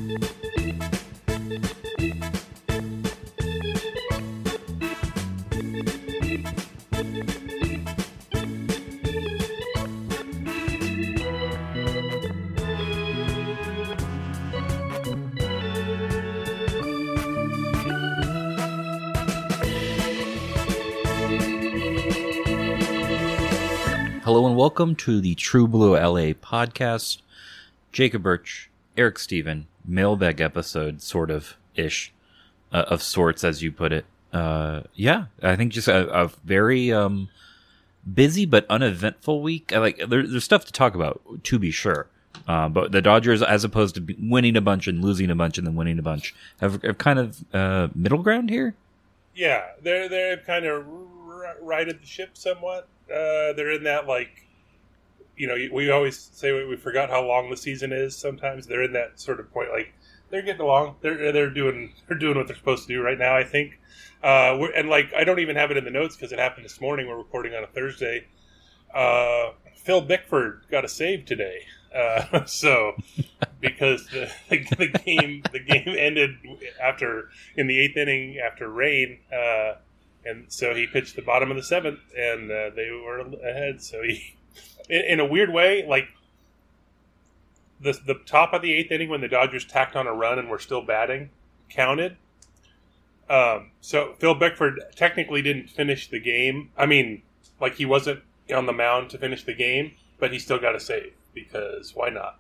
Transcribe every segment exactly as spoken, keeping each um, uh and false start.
Hello and welcome to the True Blue L A podcast. Jacob Birch, Eric Steven, mailbag episode, sort of ish, uh, of sorts, as you put it. Uh, yeah, I think just a, a very um, busy but uneventful week. I like there, there's stuff to talk about, to be sure. Uh, but the Dodgers, as opposed to winning a bunch and losing a bunch and then winning a bunch, have, have kind of uh, middle ground here. Yeah, they're they're kind of r- righted the ship somewhat. Uh, they're in that, like, you know, we always say we forgot how long the season is. Sometimes they're in that sort of point, like they're getting along. They're they're doing they're doing what they're supposed to do right now, I think. Uh, we're, and like I don't even have it in the notes because it happened this morning. We're recording on a Thursday. Uh, Phil Bickford got a save today, uh, so because the, the the game the game ended after in the eighth inning after rain. Uh, And so he pitched the bottom of the seventh, and uh, they were ahead. So he, in, in a weird way, like the the top of the eighth inning when the Dodgers tacked on a run and were still batting, counted. Um, so Phil Bickford technically didn't finish the game. I mean, like he wasn't on the mound to finish the game, but he still got a save because why not?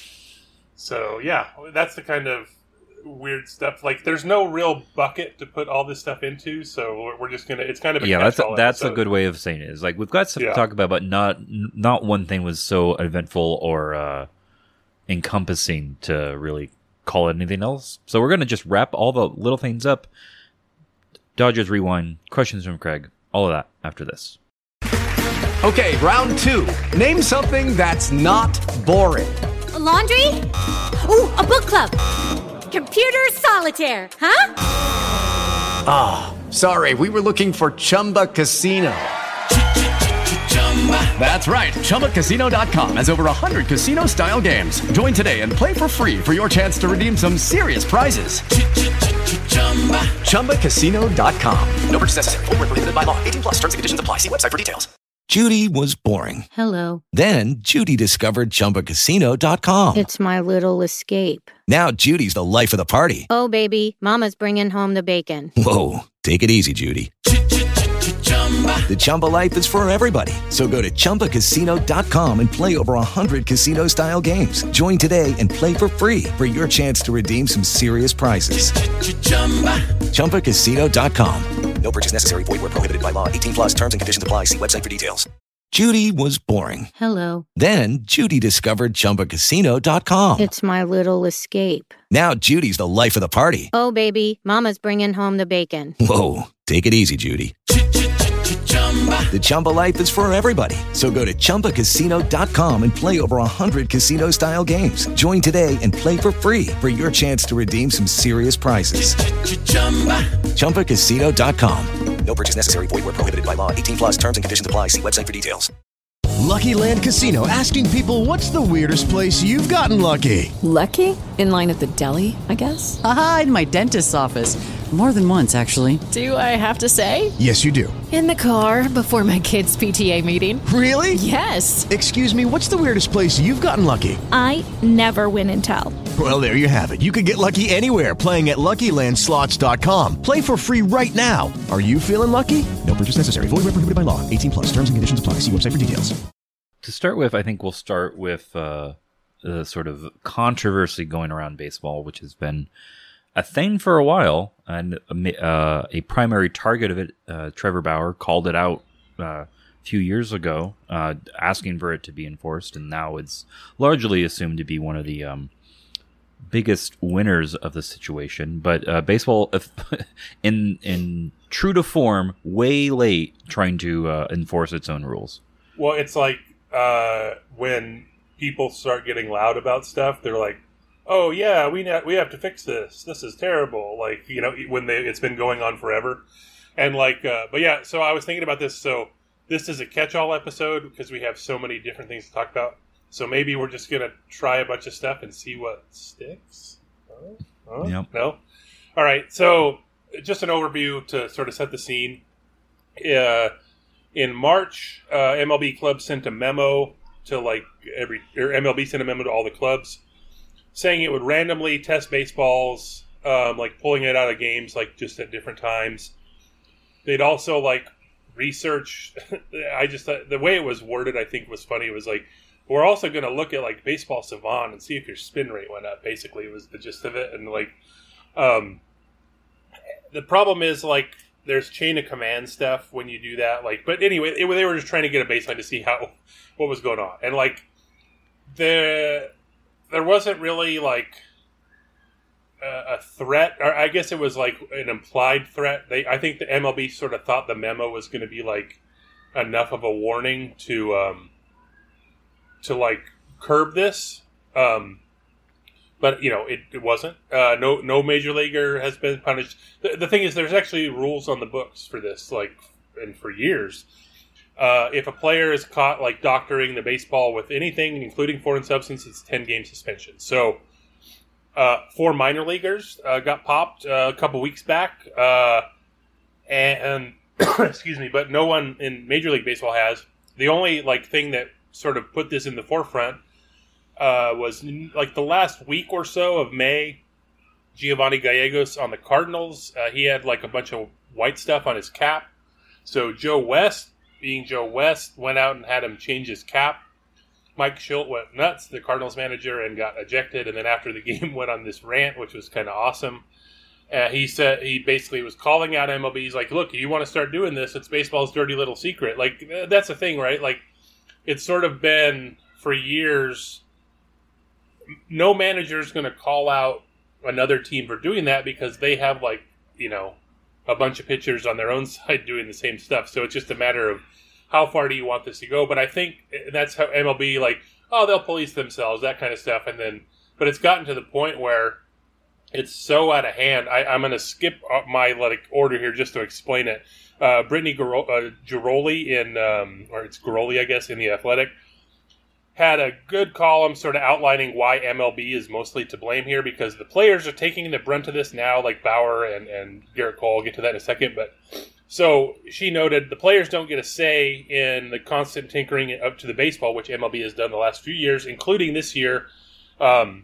So yeah, that's the kind of weird stuff. Like there's no real bucket to put all this stuff into, so we're just gonna it's kind of a yeah that's a, that's episode. A good way of saying it. Is like we've got stuff yeah. to talk about, but not not one thing was so eventful or uh encompassing to really call it anything else. So we're gonna just wrap all the little things up. Dodgers Rewind, questions from Craig, all of that after this. Okay, round two. Name something that's not boring. A laundry? Ooh, a book club. Computer solitaire, huh? Ah, oh, sorry, we were looking for Chumba Casino. That's right, Chumba Casino dot com has over one hundred casino-style games. Join today and play for free for your chance to redeem some serious prizes. Chumba Casino dot com. No purchase necessary. Void where prohibited by law. eighteen plus. Terms and conditions apply. See website for details. Judy was boring. Hello. Then Judy discovered Chumba Casino dot com. It's my little escape. Now Judy's the life of the party. Oh, baby, mama's bringing home the bacon. Whoa, take it easy, Judy. The Chumba life is for everybody. So go to Chumba Casino dot com and play over one hundred casino-style games. Join today and play for free for your chance to redeem some serious prizes. Chumba Casino dot com. No purchase necessary. Void where prohibited by law. eighteen plus terms and conditions apply. See website for details. Judy was boring. Hello. Then Judy discovered Chumba Casino dot com. It's my little escape. Now Judy's the life of the party. Oh, baby, mama's bringing home the bacon. Whoa, take it easy, Judy. The Chumba life is for everybody. So go to Chumba Casino dot com and play over one hundred casino-style games. Join today and play for free for your chance to redeem some serious prizes. Chumba Casino dot com. No purchase necessary. Void where prohibited by law. eighteen plus terms and conditions apply. See website for details. Lucky Land Casino, asking people, what's the weirdest place you've gotten lucky? Lucky? In line at the deli, I guess? Aha, in my dentist's office. More than once, actually. Do I have to say? Yes, you do. In the car before my kids' P T A meeting. Really? Yes. Excuse me, what's the weirdest place you've gotten lucky? I never win and tell. Well, there you have it. You can get lucky anywhere, playing at Lucky Land Slots dot com. Play for free right now. Are you feeling lucky? No purchase necessary. Void where prohibited by law. eighteen plus. Terms and conditions apply. See website for details. To start with, I think we'll start with uh, the sort of controversy going around baseball, which has been a thing for a while, and uh, a primary target of it, uh, Trevor Bauer, called it out uh, a few years ago, uh, asking for it to be enforced, and now it's largely assumed to be one of the um, biggest winners of the situation. But uh, baseball, in in true to form, way late trying to uh, enforce its own rules. Well, it's like uh, when people start getting loud about stuff, they're like, "Oh yeah, we na- we have to fix this. This is terrible." Like, you know, when they it's been going on forever, and like, uh, but yeah. So I was thinking about this. So this is a catch-all episode because we have so many different things to talk about. So maybe we're just gonna try a bunch of stuff and see what sticks. Uh, Yep. No? All right. So, just an overview to sort of set the scene. Uh, in March, uh, M L B clubs sent a memo to like every, or M L B sent a memo to all the clubs saying it would randomly test baseballs, um, like pulling it out of games, like just at different times. They'd also like research. I just thought the way it was worded, I think was funny. It was like, we're also going to look at like Baseball Savant and see if your spin rate went up. Basically, was the gist of it. And like, um, the problem is like there's chain of command stuff when you do that. Like, but anyway, it, they were just trying to get a baseline to see how what was going on. And like the there wasn't really like a, a threat, or I guess it was like an implied threat. They I think the M L B sort of thought the memo was going to be like enough of a warning to. Um, to like curb this, um, but you know it, it wasn't. Uh, no, no major leaguer has been punished. The, the thing is, there's actually rules on the books for this, like, and for years. Uh, if a player is caught like doctoring the baseball with anything, including foreign substance, it's ten game suspension. So, uh, four minor leaguers uh, got popped uh, a couple weeks back, uh, and, and excuse me, but no one in Major League Baseball has. The only like thing that sort of put this in the forefront uh, was like the last week or so of May. Giovanni Gallegos on the Cardinals, uh, he had like a bunch of white stuff on his cap. So Joe West, being Joe West, went out and had him change his cap. Mike Shildt went nuts, the Cardinals manager, and got ejected. And then after the game, went on this rant, which was kind of awesome. Uh, he said he basically was calling out M L B. He's like, "Look, you want to start doing this? It's baseball's dirty little secret." Like that's the thing, right? Like. It's sort of been for years, no manager is going to call out another team for doing that because they have like, you know, a bunch of pitchers on their own side doing the same stuff. So it's just a matter of how far do you want this to go? But I think that's how M L B, like, oh, they'll police themselves, that kind of stuff. And then, but it's gotten to the point where it's so out of hand. I, I'm going to skip my like order here just to explain it. Uh, Brittany Giro- uh, Giroli in, um, or it's Giroli, I guess, in The Athletic, had a good column sort of outlining why M L B is mostly to blame here because the players are taking the brunt of this now, like Bauer and, and Garrett Cole. I'll get to that in a second. But so she noted the players don't get a say in the constant tinkering up to the baseball, which M L B has done the last few years, including this year. Um,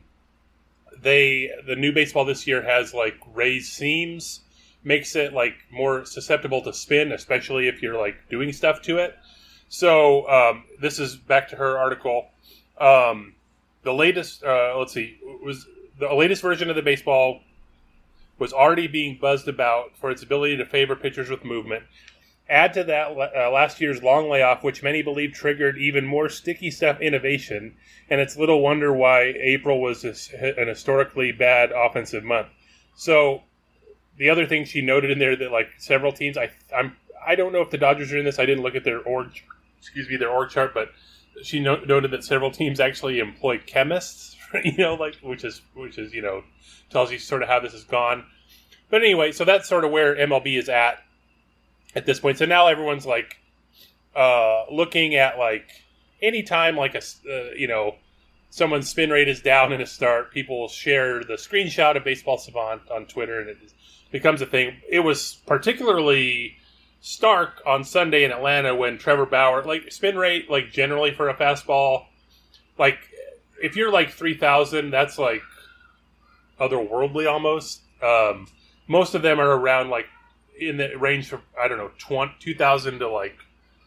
they the new baseball this year has like raised seams. Makes it like more susceptible to spin, especially if you're like doing stuff to it. So um, this is back to her article. Um, the latest, uh, let's see, was the latest version of the baseball was already being buzzed about for its ability to favor pitchers with movement. Add to that uh, last year's long layoff, which many believe triggered even more sticky stuff innovation, and it's little wonder why April was an historically bad offensive month. So. The other thing she noted in there that like several teams, I I'm I don't know if the Dodgers are in this. I didn't look at their org, excuse me, their org chart, but she no, noted that several teams actually employ chemists, you know, like which is which is you know tells you sort of how this has gone. But anyway, so that's sort of where M L B is at at this point. So now everyone's like uh, looking at like anytime like a uh, you know. Someone's spin rate is down in a start, people will share the screenshot of Baseball Savant on Twitter, and it becomes a thing. It was particularly stark on Sunday in Atlanta when Trevor Bauer, like spin rate, like generally for a fastball, like if you're like three thousand, that's like otherworldly almost. Um, most of them are around like in the range from, I don't know, two thousand to like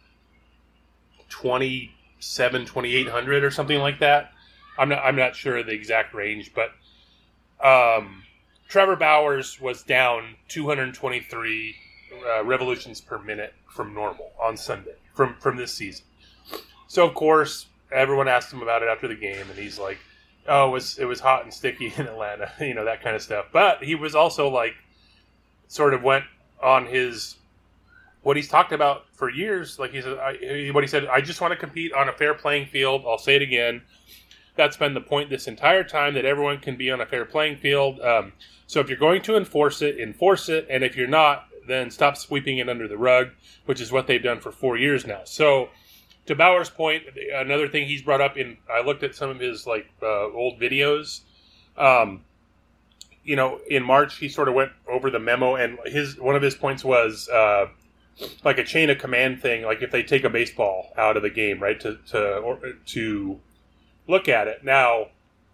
twenty-seven, twenty-eight hundred or something like that. I'm not I'm not sure of the exact range, but um, Trevor Bauer's was down two hundred twenty-three uh, revolutions per minute from normal on Sunday from, from this season. So, of course, everyone asked him about it after the game, and he's like, oh, it was, it was hot and sticky in Atlanta, you know, that kind of stuff. But he was also like, sort of went on his, what he's talked about for years. Like he said, I, what he said, I just want to compete on a fair playing field. I'll say it again. That's been the point this entire time, that everyone can be on a fair playing field. Um, so if you're going to enforce it, enforce it. And if you're not, then stop sweeping it under the rug, which is what they've done for four years now. So to Bauer's point, another thing he's brought up in, I looked at some of his like uh, old videos. Um, you know, in March he sort of went over the memo, and his one of his points was uh, like a chain of command thing. Like if they take a baseball out of the game, right, to to or, to look at it now.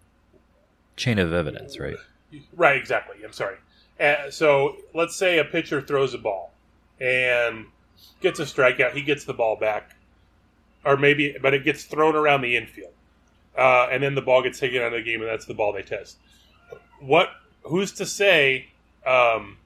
Chain of evidence, right? Right, exactly. I'm sorry. Uh, so let's say a pitcher throws a ball and gets a strikeout. He gets the ball back, or maybe, but it gets thrown around the infield, uh, and then the ball gets taken out of the game, and that's the ball they test. What? Who's to say um,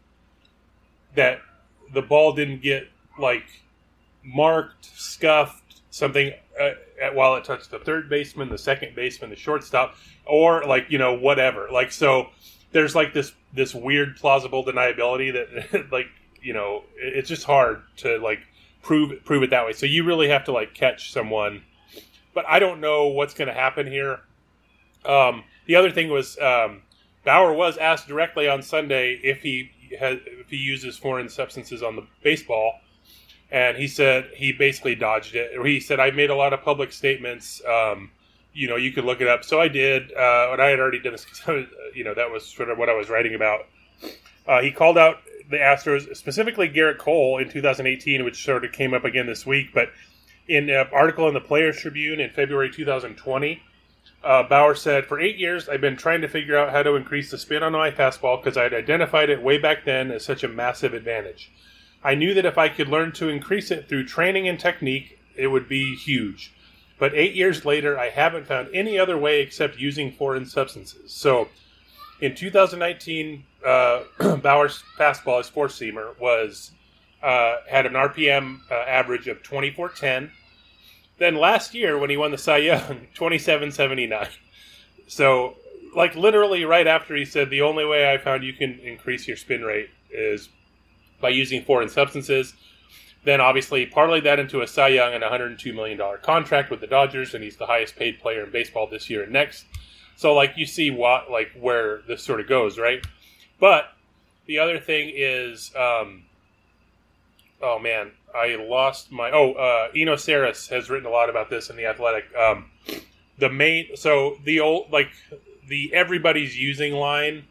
that the ball didn't get like marked, scuffed, something uh, at, while it touched the third baseman, the second baseman, the shortstop, or like you know whatever. Like so, there's like this this weird plausible deniability that like you know it's just hard to like prove prove it that way. So you really have to like catch someone. But I don't know what's going to happen here. Um, the other thing was. Um, Bauer was asked directly on Sunday if he has, if he uses foreign substances on the baseball, and he said he basically dodged it. He said, "I made a lot of public statements. Um, you know, you could look it up." So I did, uh, and I had already done this because you know that was sort of what I was writing about. Uh, he called out the Astros, specifically Garrett Cole, in two thousand eighteen, which sort of came up again this week. But in an article in the Players Tribune in February two thousand twenty. Uh, Bauer said, "For eight years, I've been trying to figure out how to increase the spin on my fastball because I'd identified it way back then as such a massive advantage. I knew that if I could learn to increase it through training and technique, it would be huge. But eight years later, I haven't found any other way except using foreign substances." So, in two thousand nineteen, uh, Bauer's fastball, his four-seamer, was uh, had an R P M uh, average of twenty-four ten. Then last year, when he won the Cy Young, twenty-seven seventy-nine. So, like literally right after he said, the only way I found you can increase your spin rate is by using foreign substances. Then obviously parlayed that into a Cy Young and a one hundred two million dollars contract with the Dodgers, and he's the highest paid player in baseball this year and next. So, like, you see what, like, where this sort of goes, right? But the other thing is, um, oh man, I lost my... Oh, uh, Eno Saris has written a lot about this in The Athletic. Um, the main... So, the old... Like, the everybody's using line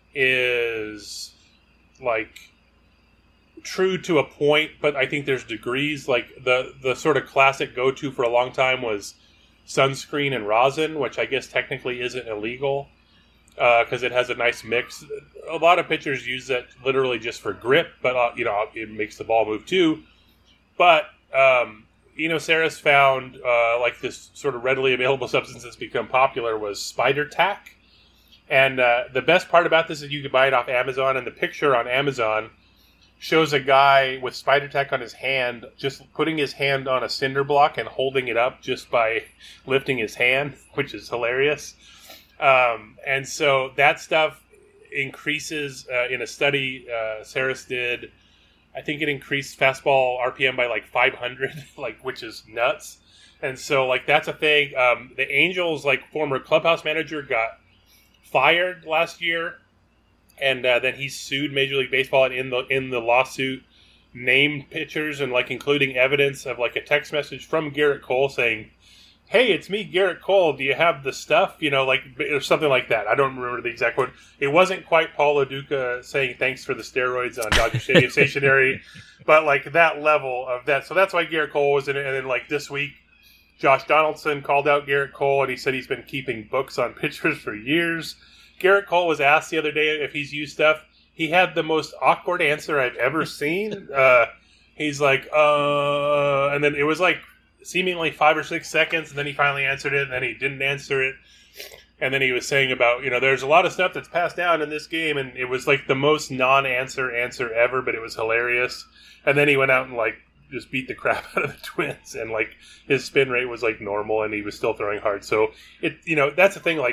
is, like, true to a point, but I think there's degrees. Like, the, the sort of classic go-to for a long time was sunscreen and rosin, which I guess technically isn't illegal because uh, it has a nice mix. A lot of pitchers use that literally just for grip, but, uh, you know, it makes the ball move too. But um, Eno Saris found uh, like this sort of readily available substance that's become popular was Spider Tack. And uh, the best part about this is you can buy it off Amazon, and the picture on Amazon shows a guy with Spider Tack on his hand, just putting his hand on a cinder block and holding it up just by lifting his hand, which is hilarious. Um, and so that stuff increases uh, in a study uh, Saris did. I think it increased fastball R P M by like five hundred, like, which is nuts. And so, like, that's a thing. Um, the Angels, like, former clubhouse manager got fired last year, and uh, then he sued Major League Baseball, and in the in the lawsuit named pitchers and, like, including evidence of, like, a text message from Garrett Cole saying, "Hey, it's me, Garrett Cole. Do you have the stuff?" You know, like, or something like that. I don't remember the exact quote. It wasn't quite Paul Lo Duca saying thanks for the steroids on Dodger Stadium stationery, but, like, that level of that. So that's why Garrett Cole was in it. And then, like, this week, Josh Donaldson called out Garrett Cole, and he said he's been keeping books on pitchers for years. Garrett Cole was asked the other day if he's used stuff. He had the most awkward answer I've ever seen. Uh, he's like, uh, and then it was like, seemingly five or six seconds, and then he finally answered it, and then he didn't answer it. And then he was saying about, you know, there's a lot of stuff that's passed down in this game, and it was like the most non-answer answer ever, but it was hilarious. And then he went out and, like, just beat the crap out of the Twins, and, like, his spin rate was, like, normal, and he was still throwing hard. So, it, you know, that's the thing, like,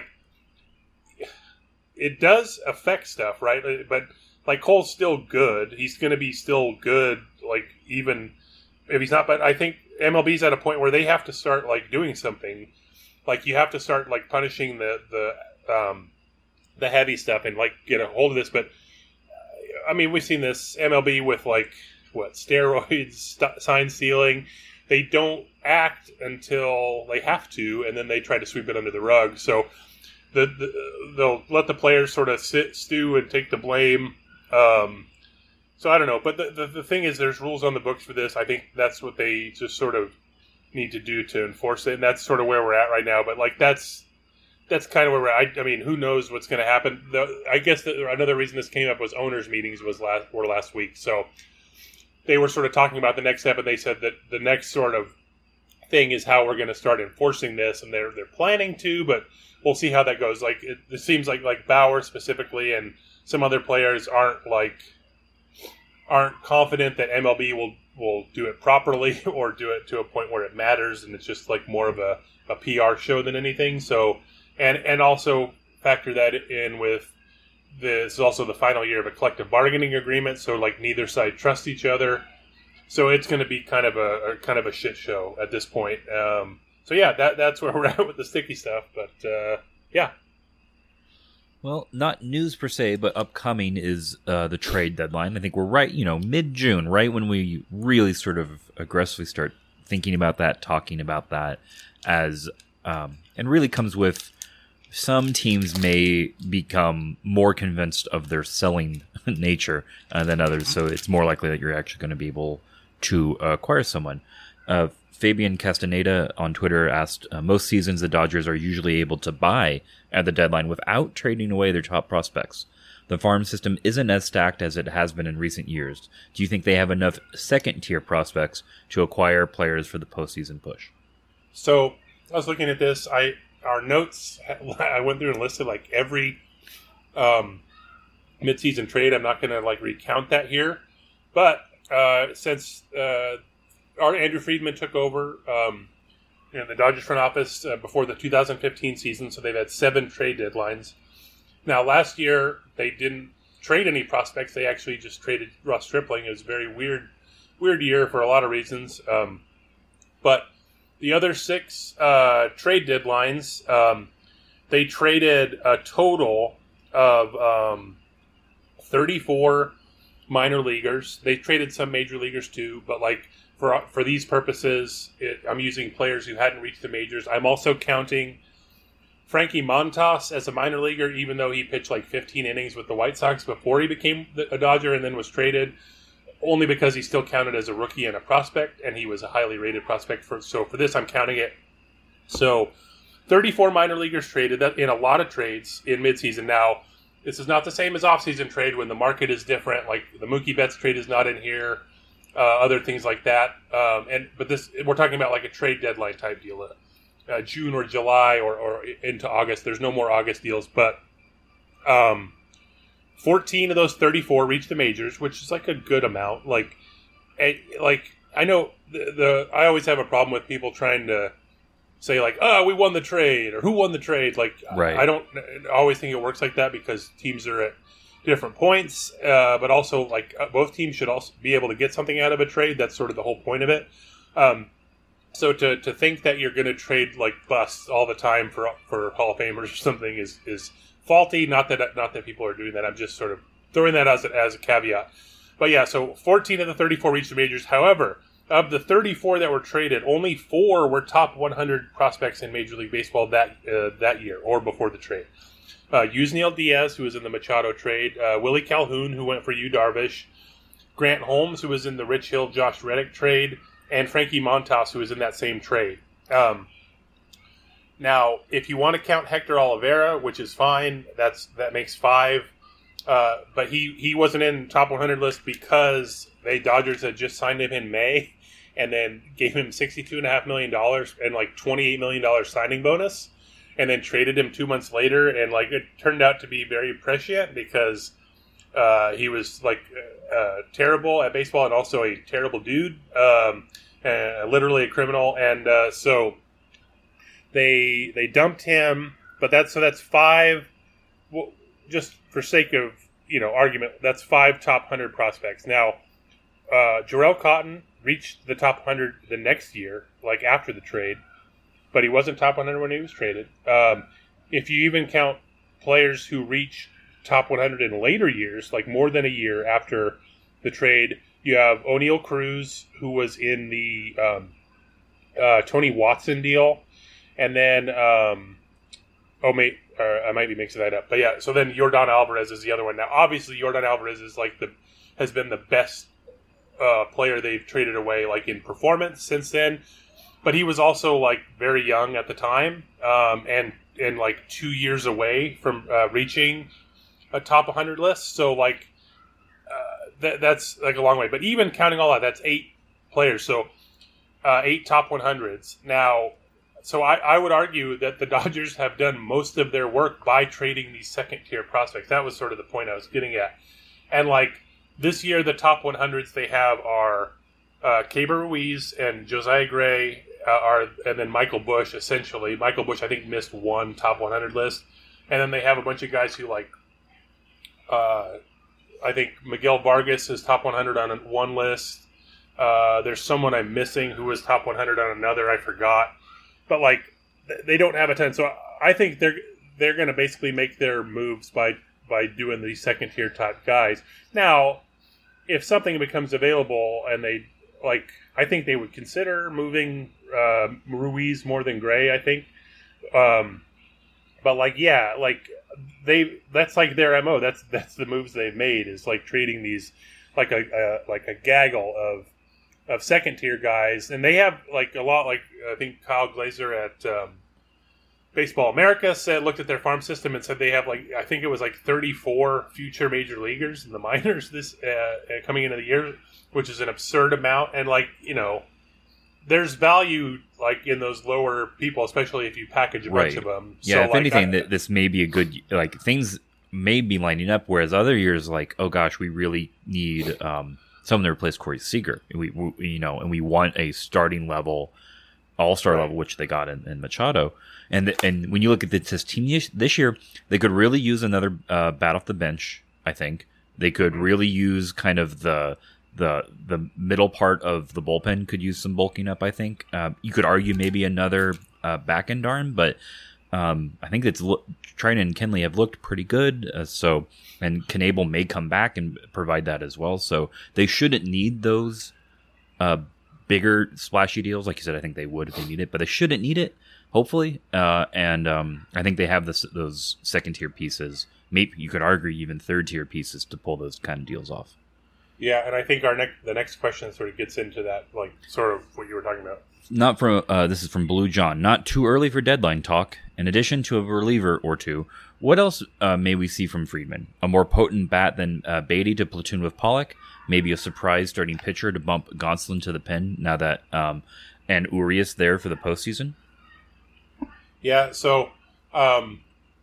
it does affect stuff, right? But, like, Cole's still good. He's going to be still good, like, even if he's not, but I think M L B's at a point where they have to start, like, doing something. Like, you have to start, like, punishing the the um, the heavy stuff and, like, get a hold of this. But I mean, we've seen this M L B with, like, what, steroids, st- sign stealing. They don't act until they have to, and then they try to sweep it under the rug. So the, the they'll let the players sort of sit, stew, and take the blame. Um, so I don't know, but the, the the thing is, there's rules on the books for this. I think that's what they just sort of need to do to enforce it, and that's sort of where we're at right now. But like that's that's kind of where we're at. I, I mean, who knows what's going to happen? The, I guess the, another reason this came up was owners' meetings was last were last week, so they were sort of talking about the next step, and they said that the next sort of thing is how we're going to start enforcing this, and they're they're planning to, but we'll see how that goes. Like it, it seems like like Bauer specifically, and some other players aren't like aren't confident that M L B will will do it properly or do it to a point where it matters, and it's just like more of a, a P R show than anything. So and and also factor that in with this is also the final year of a collective bargaining agreement, so like neither side trusts each other. So it's going to be kind of a, a kind of a shit show at this point. Um, so yeah, that that's where we're at with the sticky stuff. But uh, yeah. Well, not news per se, but upcoming is uh, the trade deadline. I think we're right, you know, mid-June, right when we really sort of aggressively start thinking about that, talking about that, as um, and really comes with some teams may become more convinced of their selling nature uh, than others, so it's more likely that you're actually going to be able to uh, acquire someone. Uh, Fabian Castaneda on Twitter asked, uh, most seasons the Dodgers are usually able to buy at the deadline without trading away their top prospects. The farm system isn't as stacked as it has been in recent years. Do you think they have enough second-tier prospects to acquire players for the postseason push? So I was looking at this. I our notes, I went through and listed like every um, midseason trade. I'm not going to like recount that here, but uh, since uh, our Andrew Friedman took over, um, you know, the Dodgers front office uh, before the two thousand fifteen season, so they've had seven trade deadlines. Now, last year they didn't trade any prospects; they actually just traded Ross Stripling. It was a very weird, weird year for a lot of reasons. Um, but the other six uh, trade deadlines, um, they traded a total of um, thirty-four minor leaguers. They traded some major leaguers too, but like for for these purposes, it, I'm using players who hadn't reached the majors. I'm also counting Frankie Montas as a minor leaguer, even though he pitched like fifteen innings with the White Sox before he became a Dodger and then was traded, only because he still counted as a rookie and a prospect, and he was a highly rated prospect. For So for this, I'm counting it. So thirty-four minor leaguers traded that in a lot of trades in midseason. Now, this is not the same as offseason trade when the market is different. Like the Mookie Betts trade is not in here, uh, other things like that. Um, and but this we're talking about like a trade deadline type deal, uh, June or July or, or into August. There's no more August deals, but um, fourteen of those thirty-four reached the majors, which is like a good amount. Like, like I know the, the I always have a problem with people trying to say like, oh, we won the trade, or who won the trade. Like, right. I don't always think it works like that because teams are at different points, uh, but also like both teams should also be able to get something out of a trade. That's sort of the whole point of it. Um, so to, to think that you're going to trade like busts all the time for for Hall of Famers or something is is faulty. Not that not that people are doing that. I'm just sort of throwing that as a, as a caveat. But yeah, so fourteen of the thirty-four reached the majors. However, of the thirty-four that were traded, only four were top one hundred prospects in Major League Baseball that uh, that year or before the trade. Uh, Yusniel Diaz, who was in the Machado trade, uh, Willie Calhoun, who went for Yu Darvish, Grant Holmes, who was in the Rich Hill, Josh Reddick trade, and Frankie Montas, who was in that same trade. Um, now, if you want to count Hector Oliveira, which is fine, that's that makes five. Uh, but he, he wasn't in top one hundred list because the Dodgers had just signed him in May and then gave him sixty-two point five million dollars and like twenty-eight million dollars signing bonus, and then traded him two months later. And like it turned out to be very prescient because uh, he was like uh, terrible at baseball and also a terrible dude, um, uh, literally a criminal. And uh, so they they dumped him. But that's so that's five. Well, just for sake of, you know, argument, that's five top one hundred prospects. Now, uh, Jarrell Cotton reached the top one hundred the next year, like after the trade, but he wasn't top one hundred when he was traded. Um, if you even count players who reach top one hundred in later years, like more than a year after the trade, you have O'Neal Cruz, who was in the um, uh, Tony Watson deal, and then... Um, Oh, mate, uh, I might be mixing that up. But yeah, so then Yordan Alvarez is the other one. Now, obviously, Yordan Alvarez is like the has been the best uh, player they've traded away, like in performance since then. But he was also like very young at the time, um, and and like two years away from uh, reaching a top one hundred list. So like uh, that, that's like a long way. But even counting all that, that's eight players. So uh, eight top one hundreds now. So I, I would argue that the Dodgers have done most of their work by trading these second-tier prospects. That was sort of the point I was getting at. And, like, this year the top one hundreds they have are uh, Keibert Ruiz and Josiah Gray, uh, are, and then Michael Busch, essentially. Michael Busch, I think, missed one top one hundred list. And then they have a bunch of guys who, like, uh, I think Miguel Vargas is top one hundred on one list. Uh, there's someone I'm missing who was top one hundred on another. I forgot. But, like, they don't have a ton. So I think they're they're going to basically make their moves by, by doing these second-tier type guys. Now, if something becomes available and they, like, I think they would consider moving uh, Ruiz more than Gray, I think. Um, but, like, yeah, like, they that's, like, their M O. That's that's the moves they've made is, like, trading these, like, a, a like a gaggle of of second-tier guys, and they have, like, a lot, like, I think Kyle Glazer at um, Baseball America said, looked at their farm system and said they have, like, I think it was, like, thirty-four future major leaguers in the minors this uh, coming into the year, which is an absurd amount, and, like, you know, there's value, like, in those lower people, especially if you package a bunch right. of them. Yeah, so, if like, anything, I, that this may be a good, like, things may be lining up, whereas other years, like, oh, gosh, we really need... Um, someone to replace Corey Seager. We, we, you know, and we want a starting level, all-star right. level, which they got in, in Machado. And the, and when you look at this team this year, they could really use another uh, bat off the bench. I think they could really use kind of the the the middle part of the bullpen could use some bulking up. I think uh, you could argue maybe another uh, back end arm, but um, I think it's Trinan and Kenley have looked pretty good. Uh, so. And Knebel may come back and provide that as well. So they shouldn't need those uh, bigger splashy deals. Like you said, I think they would if they need it. But they shouldn't need it, hopefully. Uh, and um, I think they have this, those second-tier pieces. Maybe you could argue even third-tier pieces to pull those kind of deals off. Yeah, and I think our next the next question sort of gets into that, like sort of what you were talking about. Not from uh, this is from Blue John. Not too early for deadline talk. In addition to a reliever or two, what else uh, may we see from Friedman? A more potent bat than uh, Beatty to platoon with Pollock? Maybe a surprise starting pitcher to bump Gonsolin to the pen now that um, and Urias there for the postseason? Yeah, so um,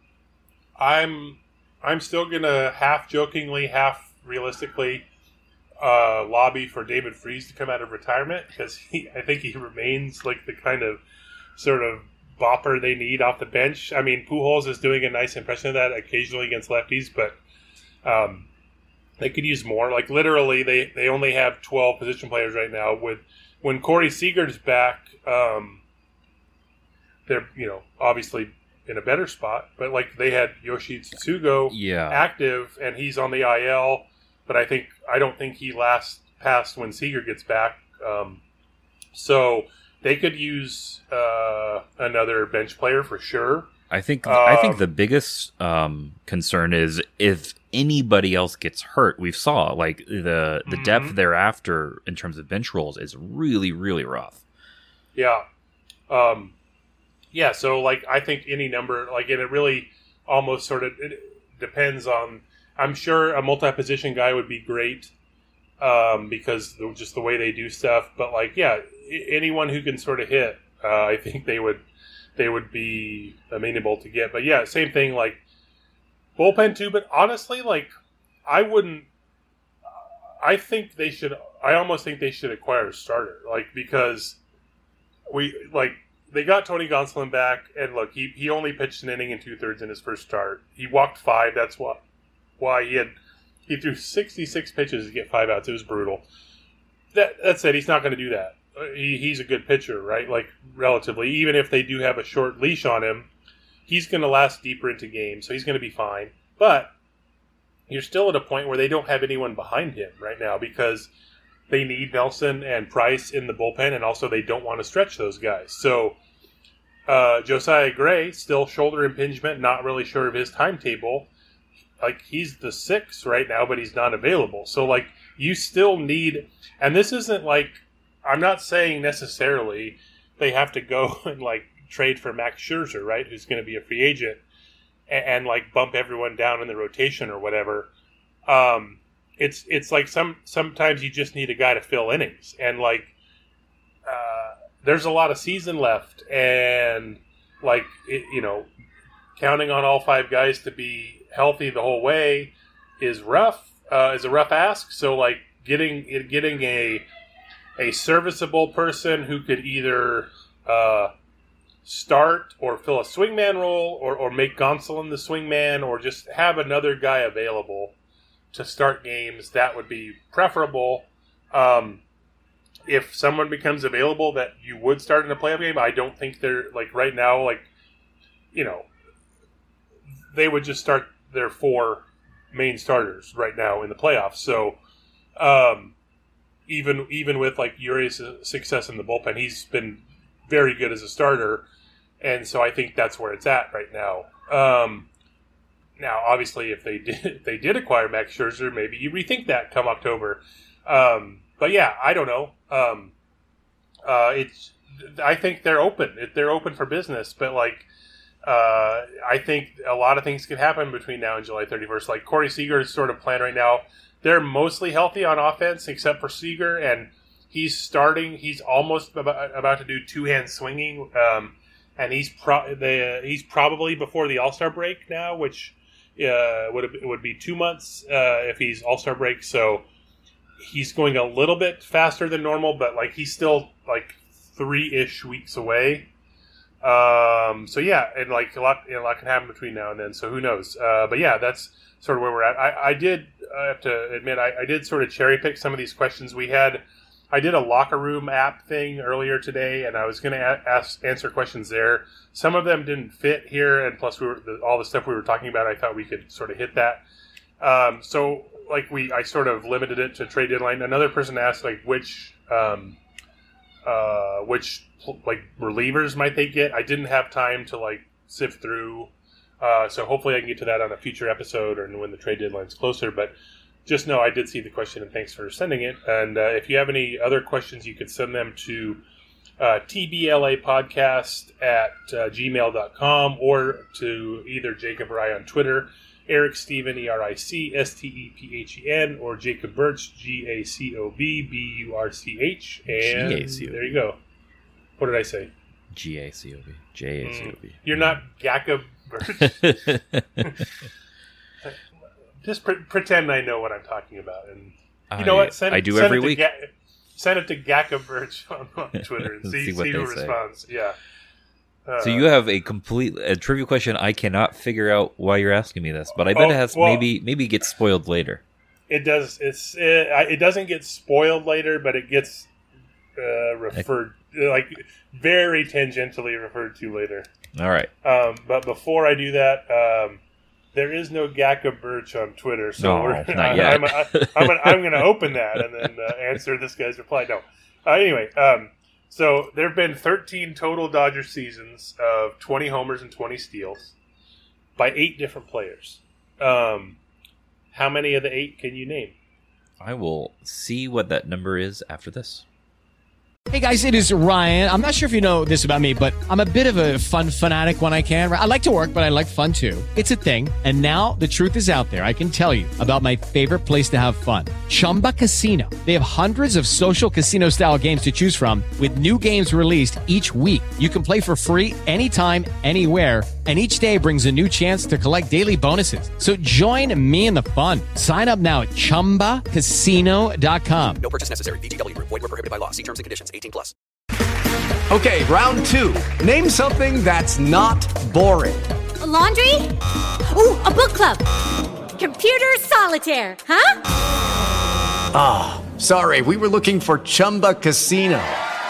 I'm I'm still gonna half jokingly, half realistically uh, lobby for David Freese to come out of retirement because he I think he remains like the kind of sort of bopper they need off the bench. I mean, Pujols is doing a nice impression of that occasionally against lefties, but um, they could use more. Like, literally, they, they only have twelve position players right now. With when Corey Seager's back, um, they're, you know, obviously in a better spot. But, like, they had Yoshi Tsutsugo yeah. active, and he's on the I L. But I think I don't think he lasts past when Seager gets back. Um, so... They could use uh, another bench player for sure. I think um, I think the biggest um, concern is if anybody else gets hurt. We've saw like the the mm-hmm. depth thereafter in terms of bench roles is really really rough. Yeah, um, yeah. So like I think any number like and it really almost sort of it depends on. I'm sure a multi-position guy would be great um, because the, just the way they do stuff. But like yeah. Anyone who can sort of hit, uh, I think they would they would be amenable to get. But yeah, same thing like bullpen too. But honestly, like I wouldn't. I think they should. I almost think they should acquire a starter, like because we like they got Tony Gonsolin back, and look, he he only pitched an inning and two thirds in his first start. He walked five. That's why why he had he threw sixty-six pitches to get five outs. It was brutal. That that said, he's not going to do that. He, he's a good pitcher, right? Like, relatively. Even if they do have a short leash on him, he's going to last deeper into games, so he's going to be fine. But you're still at a point where they don't have anyone behind him right now because they need Nelson and Price in the bullpen, and also they don't want to stretch those guys. So Uh, Josiah Gray, still shoulder impingement, not really sure of his timetable. Like, he's the sixth right now, but he's not available. So, like, you still need... And this isn't like... I'm not saying necessarily they have to go and, like, trade for Max Scherzer, right, who's going to be a free agent, and, and, like, bump everyone down in the rotation or whatever. Um, it's it's like some sometimes you just need a guy to fill innings. And, like, uh, there's a lot of season left, and, like, it, you know, counting on all five guys to be healthy the whole way is rough, uh, is a rough ask. So, like, getting getting a a serviceable person who could either uh, start or fill a swingman role, or, or make Gonsolin the swingman, or just have another guy available to start games, that would be preferable. Um, if someone becomes available that you would start in a playoff game, I don't think they're, like, right now, like, you know, they would just start their four main starters right now in the playoffs. So, um, even even with, like, Urias' success in the bullpen, he's been very good as a starter, and so I think that's where it's at right now. Um, now, obviously, if they did if they did acquire Max Scherzer, maybe you rethink that come October. Um, but yeah, I don't know. Um, uh, it's I think they're open. They're open for business, but, like, uh, I think a lot of things could happen between now and July thirty-first. Like, Corey Seager's sort of plan right now. They're mostly healthy on offense, except for Seager, and he's starting. He's almost about, about to do two-hand swinging, um, and he's pro- they, uh, he's probably before the All-Star break now, which uh, would would be two months uh, if he's All-Star break. So he's going a little bit faster than normal, but, like, he's still, like, three-ish weeks away. Um, so yeah, and, like, a lot, you know, a lot can happen between now and then. So who knows? Uh, but yeah, that's sort of where we're at. I, I did I have to admit I, I did sort of cherry pick some of these questions we had. I did a locker room app thing earlier today, and I was going to a- ask answer questions there. Some of them didn't fit here, and plus we were the, all the stuff we were talking about, I thought we could sort of hit that. Um, so like we, I sort of limited it to trade deadline. Another person asked, like, which um, uh, which like relievers might they get? I didn't have time to, like, sift through. Uh, so hopefully I can get to that on a future episode or when the trade deadline's closer. But just know I did see the question, and thanks for sending it. And uh, if you have any other questions, you could send them to uh, T B L A podcast at uh, gmail dot com or to either Jacob or I on Twitter, Eric Stephen, E R I C S T E P H E N, or Jacob Birch, G A C O B B U R C H. And G A C O B. There you go. What did I say? G A C O B. J A C O B. Mm, you're not Jacob Birch. Just pre- pretend I know what I'm talking about, and you I, know what? Send, I do send every it week. Ga- send it to Gacka Birch on, on Twitter and see, see, what see who say. responds. Yeah. Uh, so you have a complete a trivia question. I cannot figure out why you're asking me this, but I bet oh, it has well, maybe maybe gets spoiled later. It does. It's it, it doesn't get spoiled later, but it gets uh, referred I, like very tangentially referred to later. All right. Um, but before I do that. Um, There is no Gacka Birch on Twitter, so no, we're, not yet. I'm, I'm, I'm, I'm going to open that and then uh, answer this guy's reply. No. Uh, anyway, um, so there have been thirteen total Dodger seasons of twenty homers and twenty steals by eight different players. Um, how many of the eight can you name? I will see what that number is after this. Hey guys, it is Ryan. I'm not sure if you know this about me, but I'm a bit of a fun fanatic when I can. I like to work, but I like fun too. It's a thing. And now the truth is out there. I can tell you about my favorite place to have fun. Chumba Casino. They have hundreds of social casino style games to choose from with new games released each week. You can play for free anytime, anywhere. And each day brings a new chance to collect daily bonuses. So join me in the fun. Sign up now at chumba casino dot com. No purchase necessary. V G W Group. Void where prohibited by law. See terms and conditions. eighteen plus. Okay, round two. Name something that's not boring. A laundry? Ooh, a book club. Computer solitaire, huh? Ah, oh, sorry. We were looking for Chumba Casino.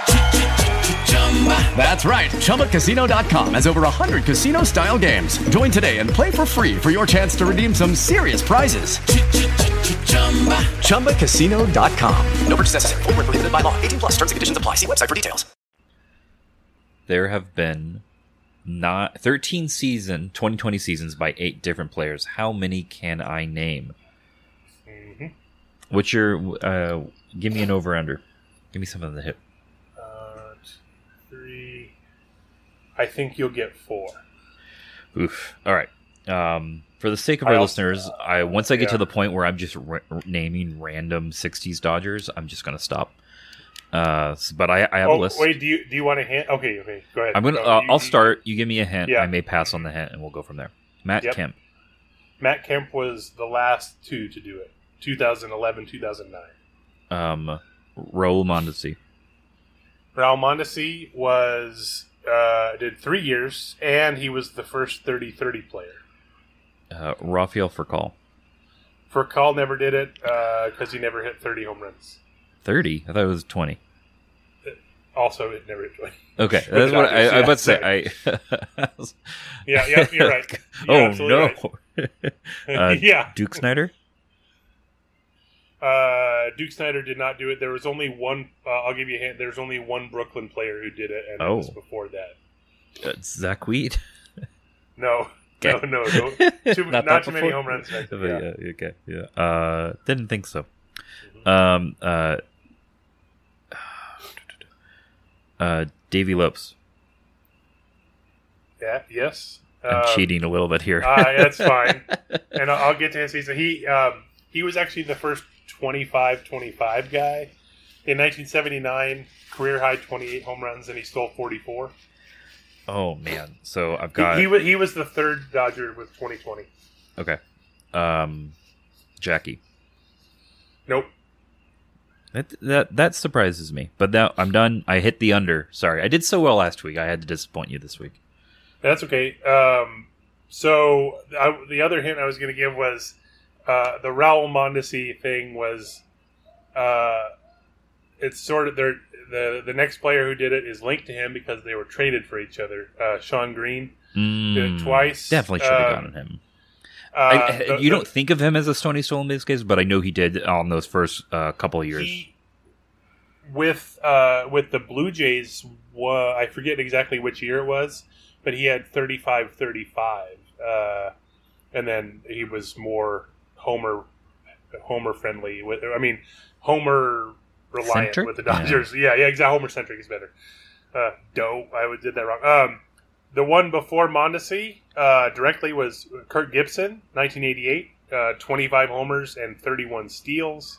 That's right. Chumba Casino dot com has over one hundred casino-style games. Join today and play for free for your chance to redeem some serious prizes. Chumba Casino dot com. No purchase necessary. Void where prohibited by law. eighteen plus. Terms and conditions apply. See website for details. There have been not thirteen season, twenty twenty seasons by eight different players. How many can I name? Mm-hmm. What's your, uh, give me an over-under. Give me something to hit. Uh, three. I think you'll get four. Oof. All right. Um, for the sake of I our also, listeners, I once I get yeah. to the point where I'm just ra- naming random sixties Dodgers, I'm just going to stop. Uh, s- but I, I have oh, a list. wait, do you do you want a hint? Okay, okay, go ahead. I'm gonna. Go. Uh, You- I'll you- start. You give me a hint. Yeah. I may pass on the hint, and we'll go from there. Matt Yep. Kemp. Matt Kemp was the last two to do it. twenty eleven, two thousand nine. Um, Raul Mondesi. Raul Mondesi was uh, did three years, and he was the first thirty thirty player. Uh, Rafael Furcal. Furcal never did it because he never hit thirty home runs. Thirty. I thought it was twenty. Also, it never hit twenty. Okay, With that's the what I, Dodgers, I was about to say. yeah, I. Yeah, yeah, you're right. You're oh absolutely no. uh, Yeah. Duke Snyder. Uh, Duke Snyder did not do it. There was only one. Uh, I'll give you a hint. There's only one Brooklyn player who did it, and Oh. it was before that. Uh, Zach Wheat. No, Okay. no, no, no. Too, not that too many before? home runs. Back then, But, yeah. yeah, okay. Yeah. Uh, didn't think so. Um. Uh. Uh. Davey Lopes. Yeah. Yes. I'm Um, cheating a little bit here. uh, that's fine, and I'll, I'll get to his season. He um, he was actually the first twenty-five twenty-five guy in nineteen seventy-nine. Career high twenty-eight home runs, and he stole forty-four. Oh man. So I've He, got. he was he was the third Dodger with twenty twenty. Okay. Um. Jackie. Nope. That that that surprises me. But now I'm done. I hit the under. Sorry, I did so well last week. I had to disappoint you this week. That's okay. Um, so I, the other hint I was going to give was uh, the Raul Mondesi thing was uh, it's sort of the the the next player who did it is linked to him because they were traded for each other. Uh, Sean Green Mm, did it twice. Definitely should have Um, gotten him. Uh, I, the- you the- don't think of him as a Stony Stolen base case, but I know he did on those first uh, couple of years. He, with uh, with the Blue Jays, wa- I forget exactly which year it was, but he had thirty-five thirty-five, uh, and then he was more homer homer friendly with. I mean, homer reliant Centric? with the Dodgers. Yeah, yeah, exactly. Homer centric is better. Uh, dope. I would did that wrong. Um, the one before Mondesi uh, directly was Kurt Gibson, nineteen eighty-eight, uh, twenty-five homers and thirty-one steals.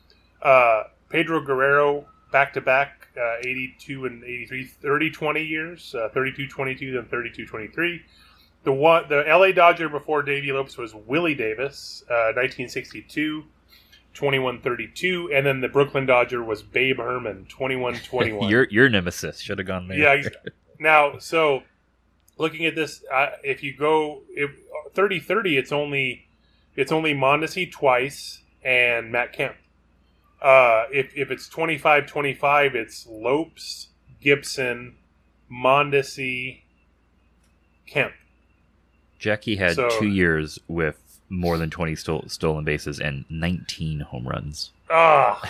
Uh, Pedro Guerrero, back-to-back, uh, eighty-two and eighty-three, thirty twenty years, uh, thirty-two twenty-two, then thirty-two twenty-three. The one, the L A Dodger before Davey Lopes was Willie Davis, uh, nineteen sixty-two, twenty-one thirty-two, and then the Brooklyn Dodger was Babe Herman, twenty-one twenty-one. your your nemesis should have gone there. Yeah. ex- Now, so looking at this, uh, if you go if, thirty thirty, it's only it's only Mondesi twice and Matt Kemp. Uh, if if it's twenty-five twenty-five, it's Lopes, Gibson, Mondesi, Kemp. Jackie had So- two years with more than twenty stol- stolen bases and nineteen home runs. Ah,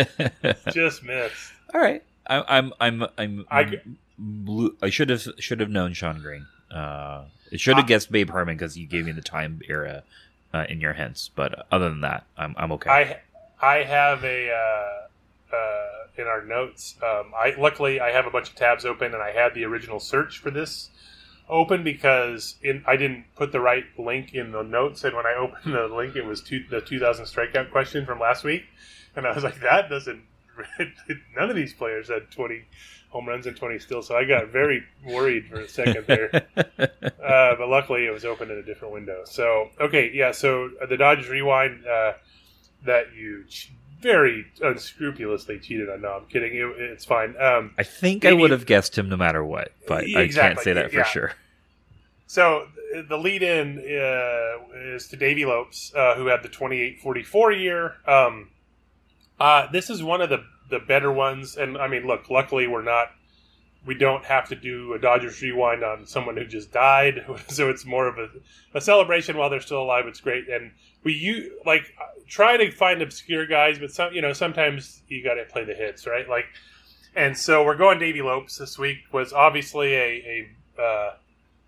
just missed. All right, I, I'm I'm I'm I I'm g- blue. I should have should have known Sean Green. Uh, I should have I- guessed Babe Herman because you gave me the time era uh, in your hints. But other than that, I'm I'm okay. I I have a uh, uh, in our notes. Um, I luckily I have a bunch of tabs open, and I had the original search for this open because in, I didn't put the right link in the notes, and when I opened the link, it was two, the two thousand strikeout question from last week, and I was like, that doesn't. None of these players had twenty home runs and twenty steals, so I got very worried for a second there. uh, but luckily, it was open in a different window. So okay, yeah. So uh, the Dodgers Rewind. Uh, that you ch- very unscrupulously cheated on. No, I'm kidding. It, it's fine. Um, I think I maybe- would have guessed him no matter what, but I can't Exactly, say that for yeah. sure. So the lead-in uh, is to Davey Lopes, uh, who had the twenty-eight forty-four year. Um, uh, this is one of the, the better ones. And, I mean, look, luckily we're not – we don't have to do a Dodgers Rewind on someone who just died. So it's more of a, a celebration while they're still alive. It's great. And we you like try to find obscure guys, but some you know sometimes you got to play the hits, right? Like, and so we're going Davey Lopes this week. Was obviously a, a uh,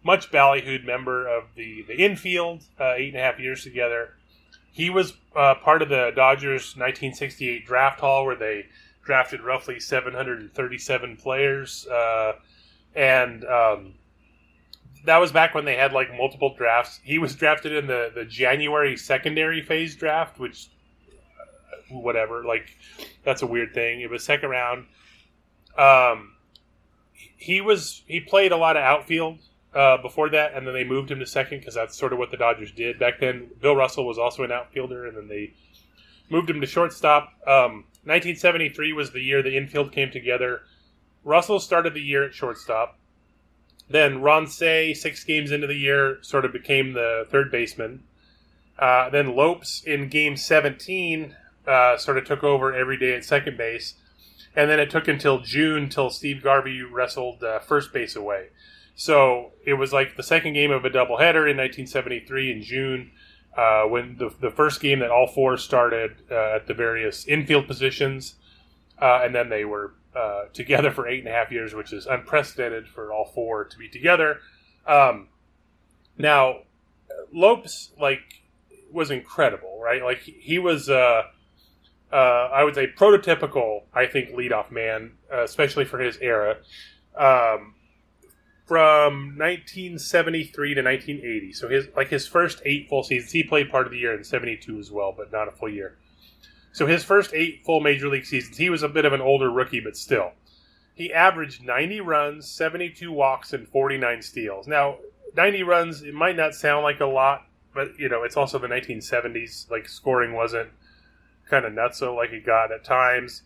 much ballyhooed member of the, the infield, uh, eight and a half years together. He was uh, part of the Dodgers' nineteen sixty-eight draft haul where they drafted roughly seven hundred thirty-seven players. Uh, and um, that was back when they had like multiple drafts. He was drafted in the, the January secondary phase draft, which, uh, whatever, like, that's a weird thing. It was second round. Um, he was he played a lot of outfield uh, before that, and then they moved him to second because that's sort of what the Dodgers did back then. Bill Russell was also an outfielder, and then they moved him to shortstop. Um, nineteen seventy-three was the year the infield came together. Russell started the year at shortstop. Then Ron Cey, six games into the year, sort of became the third baseman. Uh, then Lopes in game seventeen uh, sort of took over every day at second base. And then it took until June till Steve Garvey wrestled uh, first base away. So it was like the second game of a doubleheader in nineteen seventy-three in June, uh, when the the first game that all four started uh, at the various infield positions. Uh, and then they were uh, together for eight and a half years, which is unprecedented for all four to be together. Um, now, Lopes, like, was incredible, right? Like, he, he was... Uh, Uh, I would say prototypical, I think, leadoff man, uh, especially for his era. Um, from nineteen seventy-three to nineteen eighty, so his like his first eight full seasons, he played part of the year in seventy-two as well, but not a full year. So his first eight full major league seasons, he was a bit of an older rookie, but still, he averaged ninety runs, seventy-two walks, and forty-nine steals. Now, ninety runs, it might not sound like a lot, but you know, it's also the nineteen seventies. Like, scoring wasn't kind of nutso like he got at times.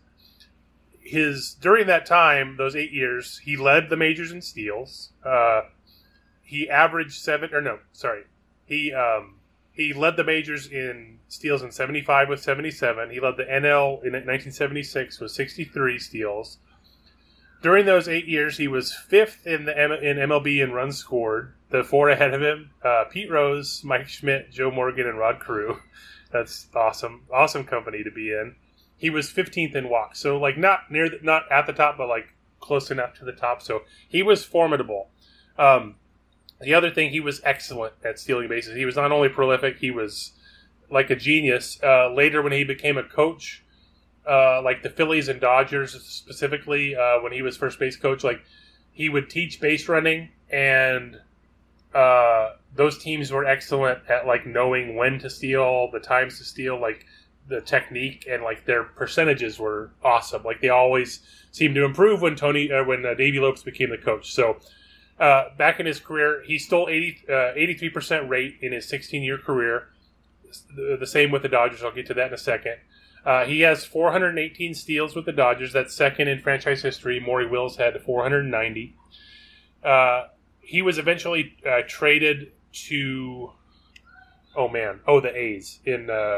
His during that time, those eight years, he led the majors in steals. Uh, he averaged seven, or no, sorry, he um, he led the majors in steals in seventy-five with seventy-seven. He led the N L in nineteen seventy-six with sixty-three steals. During those eight years, he was fifth in the M- in M L B in runs scored. The four ahead of him: uh, Pete Rose, Mike Schmidt, Joe Morgan, and Rod Carew. That's awesome. Awesome company to be in. He was fifteenth in walks. So, like, not near, the, not at the top, but, like, close enough to the top. So, he was formidable. Um, the other thing, he was excellent at stealing bases. He was not only prolific, he was, like, a genius. Uh, later, when he became a coach, uh, like the Phillies and Dodgers specifically, uh, when he was first base coach, like, he would teach base running, and uh, those teams were excellent at, like, knowing when to steal, the times to steal, like, the technique, and, like, their percentages were awesome. Like, they always seemed to improve when Tony, uh, when uh, Davey Lopes became the coach. So, uh, back in his career, he stole eighty, uh, eighty-three percent rate in his sixteen-year career. The, the same with the Dodgers. I'll get to that in a second. Uh, he has four hundred eighteen steals with the Dodgers. That's second in franchise history. Maury Wills had four hundred ninety. Uh, he was eventually uh, traded to, oh man, oh the A's in uh,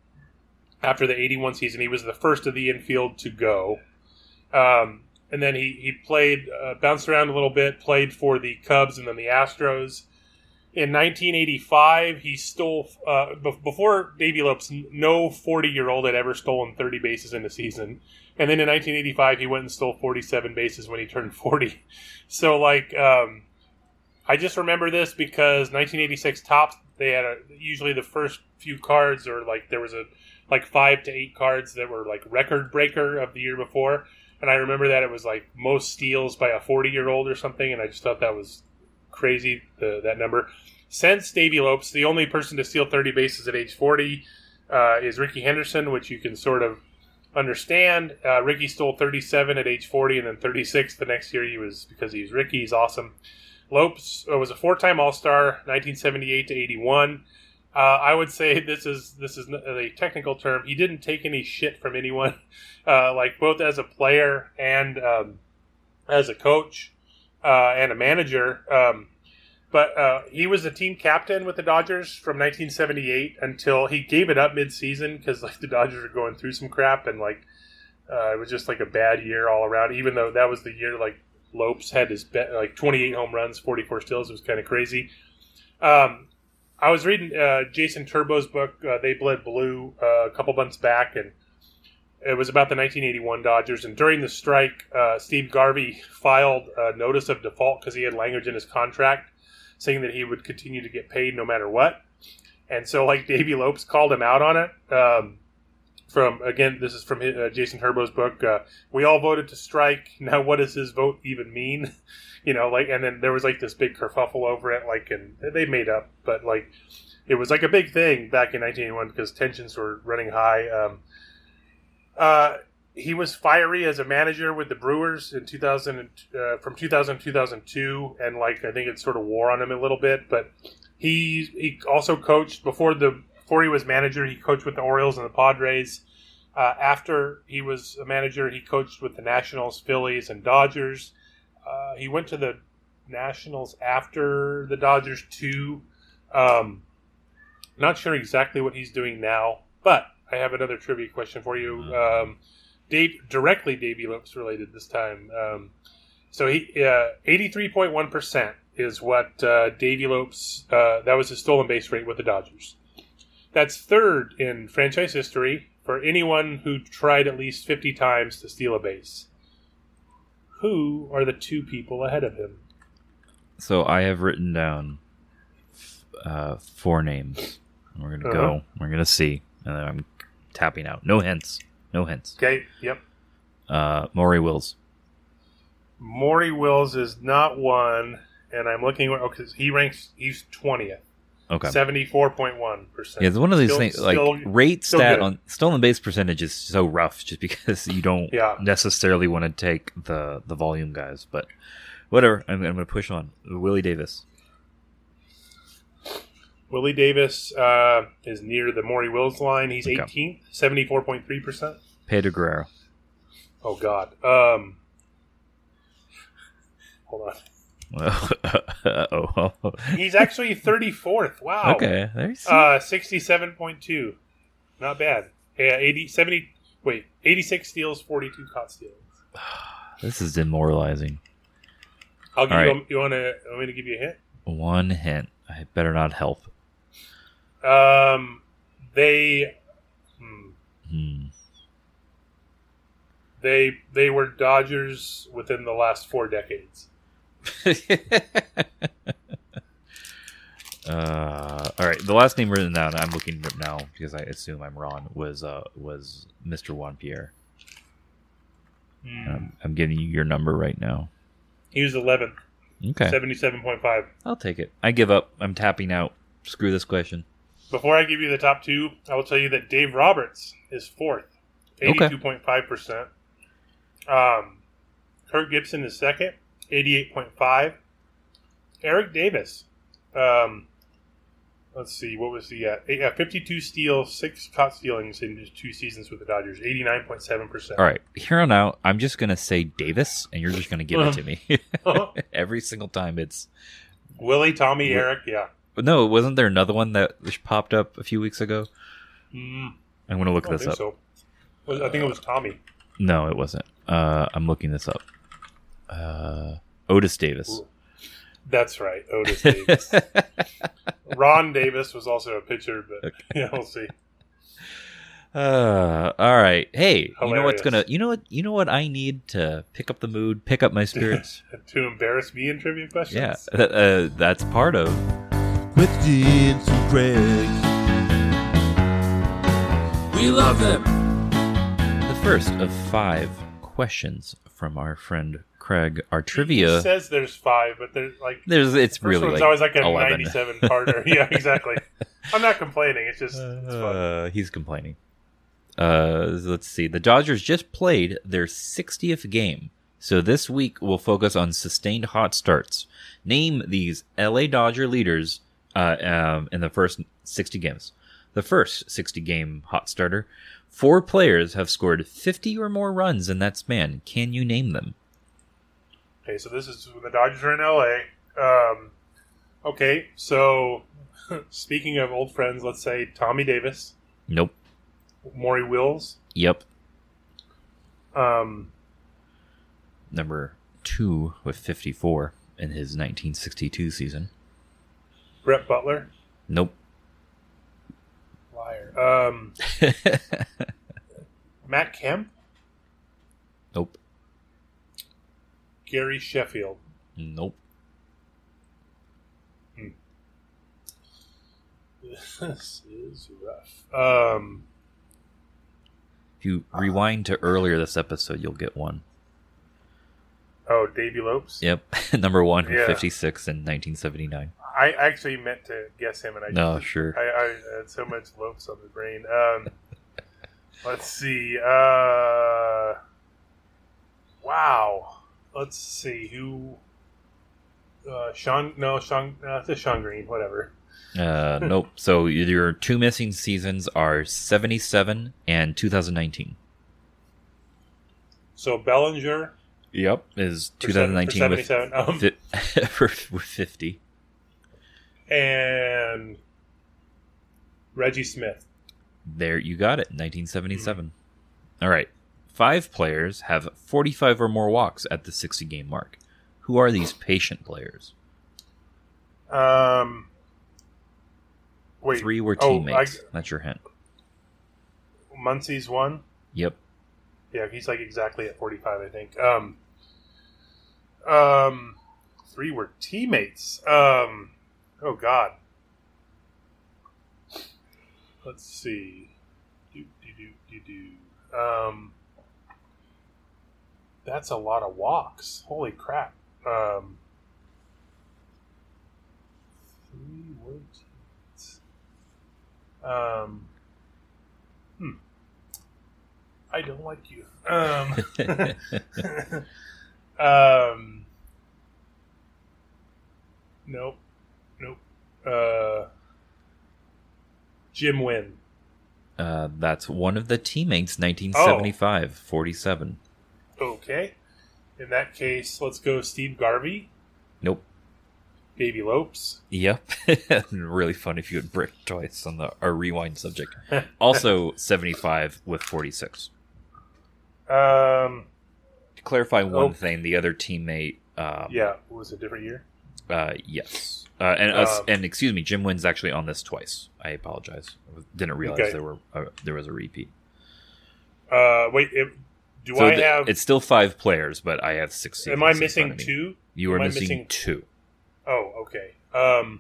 after the eighty-one season. He was the first of the infield to go, um, and then he he played, uh, bounced around a little bit, played for the Cubs and then the Astros. In nineteen eighty-five, he stole uh, b- before Davey Lopes. No forty-year-old had ever stolen thirty bases in a season, and then in nineteen eighty-five, he went and stole forty-seven bases when he turned forty. So, like. Um, I just remember this because nineteen eighty-six Topps, they had a, usually the first few cards, or like there was a like five to eight cards that were like record breaker of the year before, and I remember that it was like most steals by a forty-year-old or something, and I just thought that was crazy, the, that number. Since Davey Lopes, the only person to steal thirty bases at age forty uh, is Ricky Henderson, which you can sort of understand. Uh, Ricky stole thirty-seven at age forty, and then thirty-six the next year. He was because he was Ricky. He's awesome. Lopes was a four-time All-Star, nineteen seventy-eight to eighty-one. Uh, I would say this is this is a technical term. He didn't take any shit from anyone, uh, like both as a player and um, as a coach uh, and a manager. Um, but uh, he was the team captain with the Dodgers from nineteen seventy-eight until he gave it up mid-season because like the Dodgers were going through some crap, and like uh, it was just like a bad year all around. Even though that was the year like. Lopes had his be- like twenty-eight home runs, forty-four steals. It was kind of crazy. Um, I was reading uh, Jason Turbo's book, uh, They Bled Blue, uh, a couple months back, and it was about the nineteen eighty-one Dodgers. And during the strike, uh, Steve Garvey filed a notice of default because he had language in his contract saying that he would continue to get paid no matter what. And so, like, Davey Lopes called him out on it. Um, from again, this is from his, uh, Jason Herbo's book. Uh, we all voted to strike. Now, what does his vote even mean? You know, like, and then there was like this big kerfuffle over it. Like, and they made up, but like, it was like a big thing back in nineteen eighty-one because tensions were running high. Um, uh, he was fiery as a manager with the Brewers in two thousand, uh, from two thousand to two thousand two, and like I think it sort of wore on him a little bit. But he he also coached before the before he was manager. He coached with the Orioles and the Padres. Uh, after he was a manager, he coached with the Nationals, Phillies, and Dodgers. Uh, he went to the Nationals after the Dodgers too. Um, not sure exactly what he's doing now, but I have another trivia question for you. Um, Dave, directly Davey Lopes related this time. Um, so he uh, eighty-three point one percent is what uh, Davey Lopes, uh, that was his stolen base rate with the Dodgers. That's third in franchise history for anyone who tried at least fifty times to steal a base. Who are the two people ahead of him? So I have written down uh, four names. We're going to uh-huh. go. We're going to see. And then I'm tapping out. No hints. No hints. Okay, yep. Uh, Maury Wills. Maury Wills is not one, and I'm looking at, okay, he ranks, he's twentieth. Okay. seventy-four point one percent. Yeah, it's one of these still, things, like, still, rate still stat good. on stolen base percentage is so rough just because you don't Yeah. necessarily want to take the, the volume guys. But whatever, I'm, I'm going to push on. Willie Davis. Willie Davis uh, is near the Maury Wills line. He's Okay. eighteenth, seventy-four point three percent. Pedro Guerrero. Oh, God. Um, hold on. oh, He's actually thirty-fourth. Wow. Okay, there you see. Uh, sixty-seven point two. Not bad. Yeah, eighty, seventy, wait, eighty-six steals, forty-two caught steals. This is demoralizing. I'll give All you, right. you want to, want me to give you a hint? One hint. I better not help. Um, they, hmm, Hmm. they, they were Dodgers within the last four decades. uh, all right. The last name written down, I'm looking at now because I assume I'm wrong, was uh, was Mister Juan Pierre. Hmm. Um, I'm giving you your number right now. He was eleventh. Okay. seventy-seven point five. I'll take it. I give up. I'm tapping out. Screw this question. Before I give you the top two, I will tell you that Dave Roberts is fourth, eighty-two point five percent. Um, Kirk Gibson is second, eighty-eight point five. Eric Davis, um, let's see, what was he at? Uh, fifty-two steals, six caught stealings in his two seasons with the Dodgers, eighty-nine point seven percent. All right. Here on out, I'm just going to say Davis, and you're just going to give it to me. Uh-huh. Every single time it's... Willie, Tommy, Eric, yeah. No, wasn't there another one that popped up a few weeks ago? Mm, I'm going to look I don't this think up. so. Was- I think it was Tommy. No, it wasn't. Uh, I'm looking this up. Uh, Otis Davis. Ooh. That's right, Otis Davis. Ron Davis was also a pitcher, but Okay. yeah, we'll see. Uh, all right. Hey, you know what's Hilarious. gonna? You know what? You know what I need to pick up the mood, pick up my spirits. To embarrass me in trivia questions? Yeah, uh, that's part of. Questions to Greg. We love them. The first of five questions from our friend Craig. Our trivia. He says there's five, but there's like There's it's first really one's like always like a eleven. ninety-seven parter. Yeah, exactly. I'm not complaining. It's just it's fun. Uh, he's complaining. Uh, let's see. The Dodgers just played their sixtieth game, so this week we'll focus on sustained hot starts. Name these L A Dodger leaders uh, um, in the first sixty games. The first sixty game hot starter. Four players have scored fifty or more runs in that span. Can you name them? Okay, so this is when the Dodgers are in L A. Um, okay, so speaking of old friends, let's say Tommy Davis, Nope. Maury Wills, Yep. um, Number two with fifty-four in his nineteen sixty-two season. Brett Butler. Nope. Liar. Um, Matt Kemp, Nope. Gary Sheffield. Nope. this is rough. Um, if you rewind to earlier this episode, you'll get one. Oh, Davy Lopes? Yep. Number one, Yeah. fifty-six in nineteen seventy-nine. I actually meant to guess him, and I No, just, sure. I, I had so much Lopes on the brain. Um, let's see. Uh, wow. Let's see who. Uh, Sean? No, Sean. Uh, it's a Sean Green. Whatever. Uh, nope. So your two missing seasons are seventy-seven and two thousand nineteen. So Bellinger. Yep, is For twenty nineteen seven- for with, seventy-seven, um, fi- for, with fifty. And Reggie Smith. There, you got it, nineteen seventy-seven. All right. Five players have forty-five or more walks at the sixty-game mark. Who are these patient players? Um, wait. Three were Oh, teammates. I- That's your hint. Muncie's one. Yep. Yeah, he's like exactly at forty-five, I think. Um, um, three were teammates. Um, oh God. Let's see. Do do do do do. Um, that's a lot of walks. Holy crap. Um, three were teammates. Um, hmm. I don't like you. Um, um, nope, nope. Uh, Jim Wynn. Uh, that's one of the teammates, nineteen seventy-five, forty-seven. Okay. In that case, let's go Steve Garvey. Nope. Davy Lopes. Yep. Really fun if you would brick twice on the our rewind subject. Also seventy-five with forty-six. Um, to clarify one oh. thing, the other teammate. Um, yeah, was it a different year? Uh, yes. Uh, and us, Um, and excuse me, Jim Wynn's actually on this twice. I apologize. I didn't realize Okay. there were uh, there was a repeat. Uh, wait, it, do So I th- have? It's still five players, but I have six. Am I seasons in missing front of me. two? You are Am I missing, missing- two. Oh, okay. Um,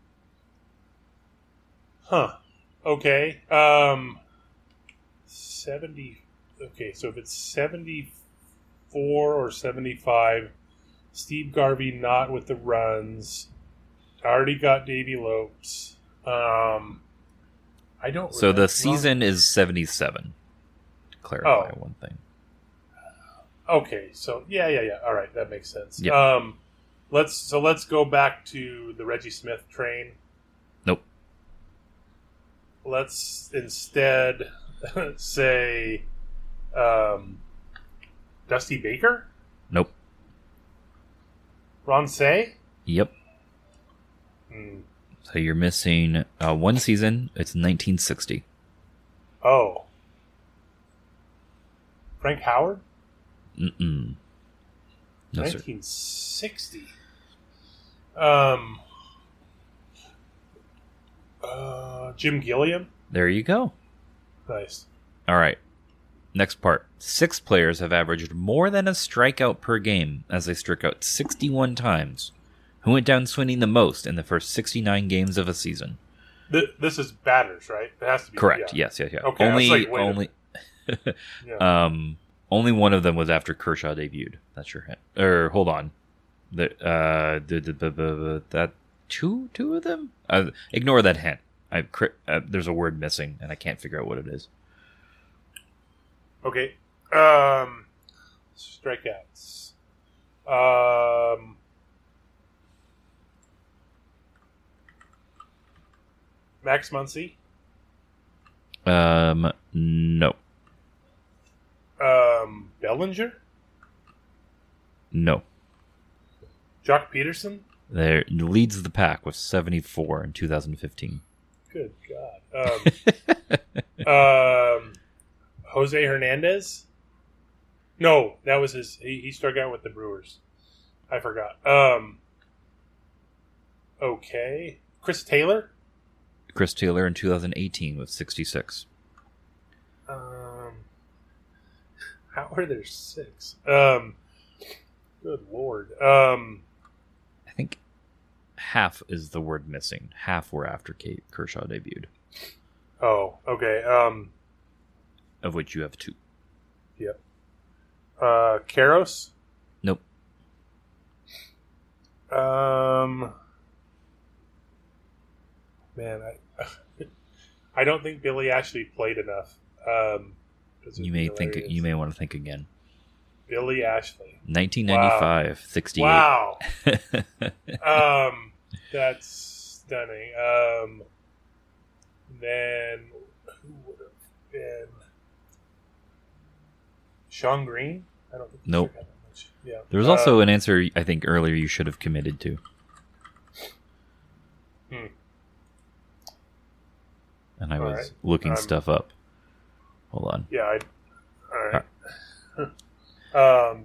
huh. Okay. Um, seventy. Okay, so if it's seventy-four or seventy-five, Steve Garvey not with the runs. I already got Davy Lopes. Um, I don't. So remember- the season is seventy-seven. To clarify Oh. one thing. Okay, so yeah, yeah, yeah. All right, that makes sense. Yep. Um, let's so let's go back to the Reggie Smith train. Nope. Let's instead say um, Dusty Baker, Nope. Ron Say. Yep. Hmm. So you're missing uh, one season. It's nineteen sixty. Oh, Frank Howard. Mm-mm. No, sir. nineteen sixty. Um. Uh, Jim Gilliam. There you go. Nice. All right. Next part. Six players have averaged more than a strikeout per game as they struck out sixty-one times. Who went down swinging the most in the first sixty-nine games of a season? Th- this is batters, right? It has to be Correct. yeah. Yes, yes, yes. Okay, I was only, like, wait a only, Yeah. um, only one of them was after Kershaw debuted. That's your hint. Or hold on, the uh, the, the, the, the that two two of them. Uh, ignore that hint. I cri- uh, there's a word missing, and I can't figure out what it is. Okay. Um, strikeouts. Um, Max Muncy. Um, no, Um, Bellinger. no. Jock Peterson. There leads the pack with seventy-four in two thousand fifteen. Good God. Um, um, Jose Hernandez. No, that was his. He, he struck out with the Brewers. I forgot. Um. Okay, Chris Taylor. Chris Taylor in two thousand eighteen with sixty-six. Um, how are there six? Um, good lord. Um, I think half is the word missing. Half were after Kate Kershaw debuted. Oh, okay. Um, of which you have two. Yep. Uh, Karos? Nope. Um, man, I I don't think Billy Ashley played enough. Um, you may think you may want to think again. Billy Ashley, nineteen ninety-five, wow. sixty-eight. Wow. um, that's stunning. Um, then who would have been Sean Green? I don't think. Nope. Sure much. Yeah. There was uh, also an answer I think earlier you should have committed to. Hmm. And I all was right. looking um, stuff up. Hold on. Yeah. I, all right. All right. um.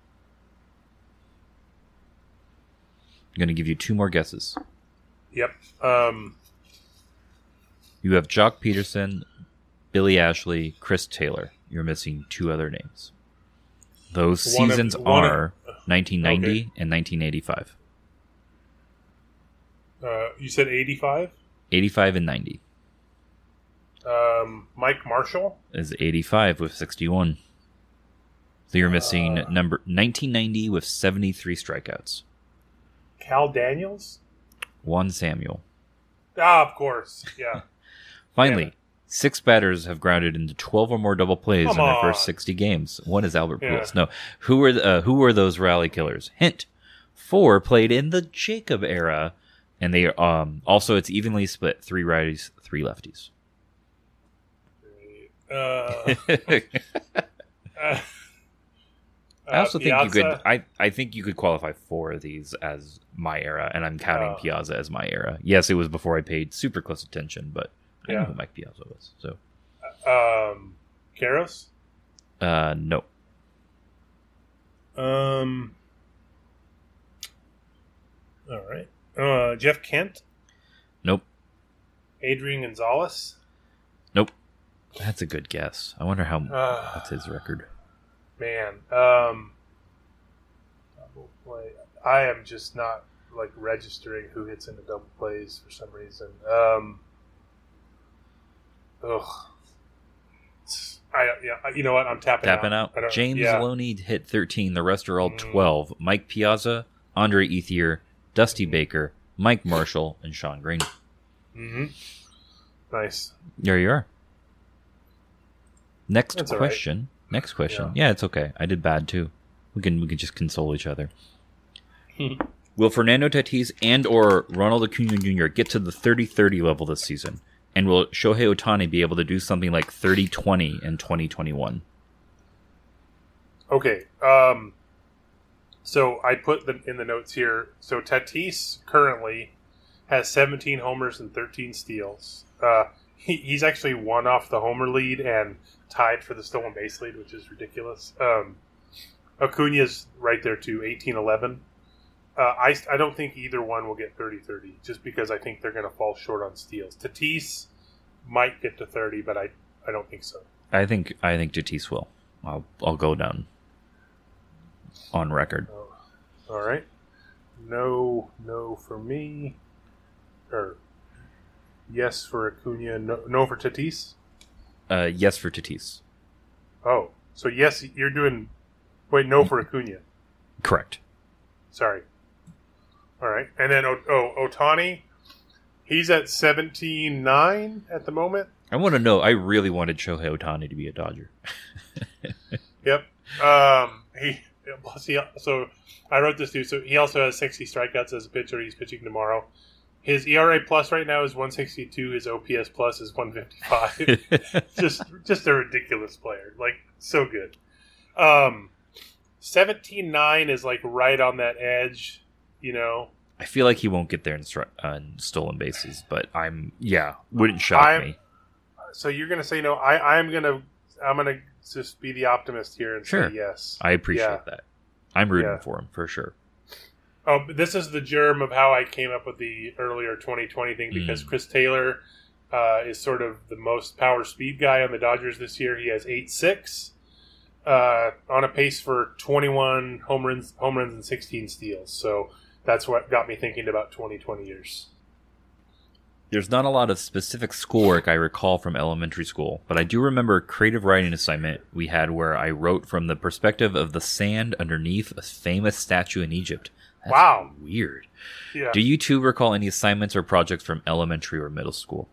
I'm going to give you two more guesses. Yep. Um. You have Jock Peterson, Billy Ashley, Chris Taylor. You're missing two other names. Those One seasons of, one are of, nineteen ninety okay. and nineteen eighty-five. Uh, you said eighty-five? eighty-five and ninety. Um, Mike Marshall? Is eighty-five with sixty-one. So you're missing uh, number nineteen ninety with seventy-three strikeouts. Cal Daniels? Juan Samuel. Ah, of course. Yeah. Finally, yeah. six batters have grounded into twelve or more double plays Come in their on. first sixty games. One is Albert Yeah. Pujols. No, who were uh, who were those rally killers? Hint: four played in the Jacob era, and they um also it's evenly split: three righties, three lefties. Uh, uh, I also uh, think you could. Piazza? I, I think you could qualify four of these as my era, and I'm counting Oh. Piazza as my era. Yes, it was before I paid super close attention, but I Yeah. know who Mike Piazza was. So, Um, Karos? uh, no, Um, all right. Uh, Jeff Kent? nope, Adrian Gonzalez? nope. That's a good guess. I wonder how Uh, what's his record. Man. Um, double play. I am just not, like, registering who hits into double plays for some reason. Um, ugh. I, yeah, you know what? I'm tapping, Tapping out. out. I don't- James yeah. Loney hit thirteen. The rest are all Mm. twelve. Mike Piazza, Andre Ethier, Dusty Baker, Mike Marshall, and Sean Green. Mm-hmm. Nice. There you are. Next That's all right. question. Next question. Yeah. yeah, it's okay. I did bad too. We can we can just console each other. Will Fernando Tatis and or Ronald Acuna Junior get to the thirty thirty level this season? And will Shohei Ohtani be able to do something like thirty twenty in twenty twenty-one? Okay. Um, so I put the, in the notes here. So Tatis currently has seventeen homers and thirteen steals. Uh, he, he's actually one off the homer lead and tied for the stolen base lead, which is ridiculous. Um, Acuna's right there too, eighteen eleven. Uh, I, I don't think either one will get thirty thirty, just because I think they're going to fall short on steals. Tatis might get to thirty, but I, I don't think so. I think I think Tatis will. I'll I'll go down on record. Oh, all right. No, no for me. Or yes for Acuna, no, no for Tatis? Uh, yes for Tatis. Oh, so yes, you're doing... Wait, no for Acuna. Correct. Sorry. All right. And then, oh, oh Ohtani, he's at seventeen nine at the moment. I want to know, I really wanted Shohei Ohtani to be a Dodger. Yep. Um, he, plus he, so I wrote this too. So he also has sixty strikeouts as a pitcher. He's pitching tomorrow. His E R A plus right now is one sixty-two. His O P S plus is one fifty-five. just, just a ridiculous player. Like, so good. Um, seventeen nine is like right on that edge, you know. I feel like he won't get there in, stri- uh, in stolen bases, but I'm, yeah, wouldn't shock I'm, me. So you're going to say no. I, I'm going to, I'm going to just be the optimist here and Sure. say yes. I appreciate Yeah. that. I'm rooting Yeah. for him, for sure. Oh, but this is the germ of how I came up with the earlier twenty twenty thing, because Mm. Chris Taylor uh, is sort of the most power speed guy on the Dodgers this year. He has eight six, uh, on a pace for twenty-one home runs, home runs and sixteen steals. So that's what got me thinking about twenty, twenty years. There's not a lot of specific schoolwork I recall from elementary school, but I do remember a creative writing assignment we had where I wrote from the perspective of the sand underneath a famous statue in Egypt. That's wow. Weird. Yeah. Do you two recall any assignments or projects from elementary or middle school?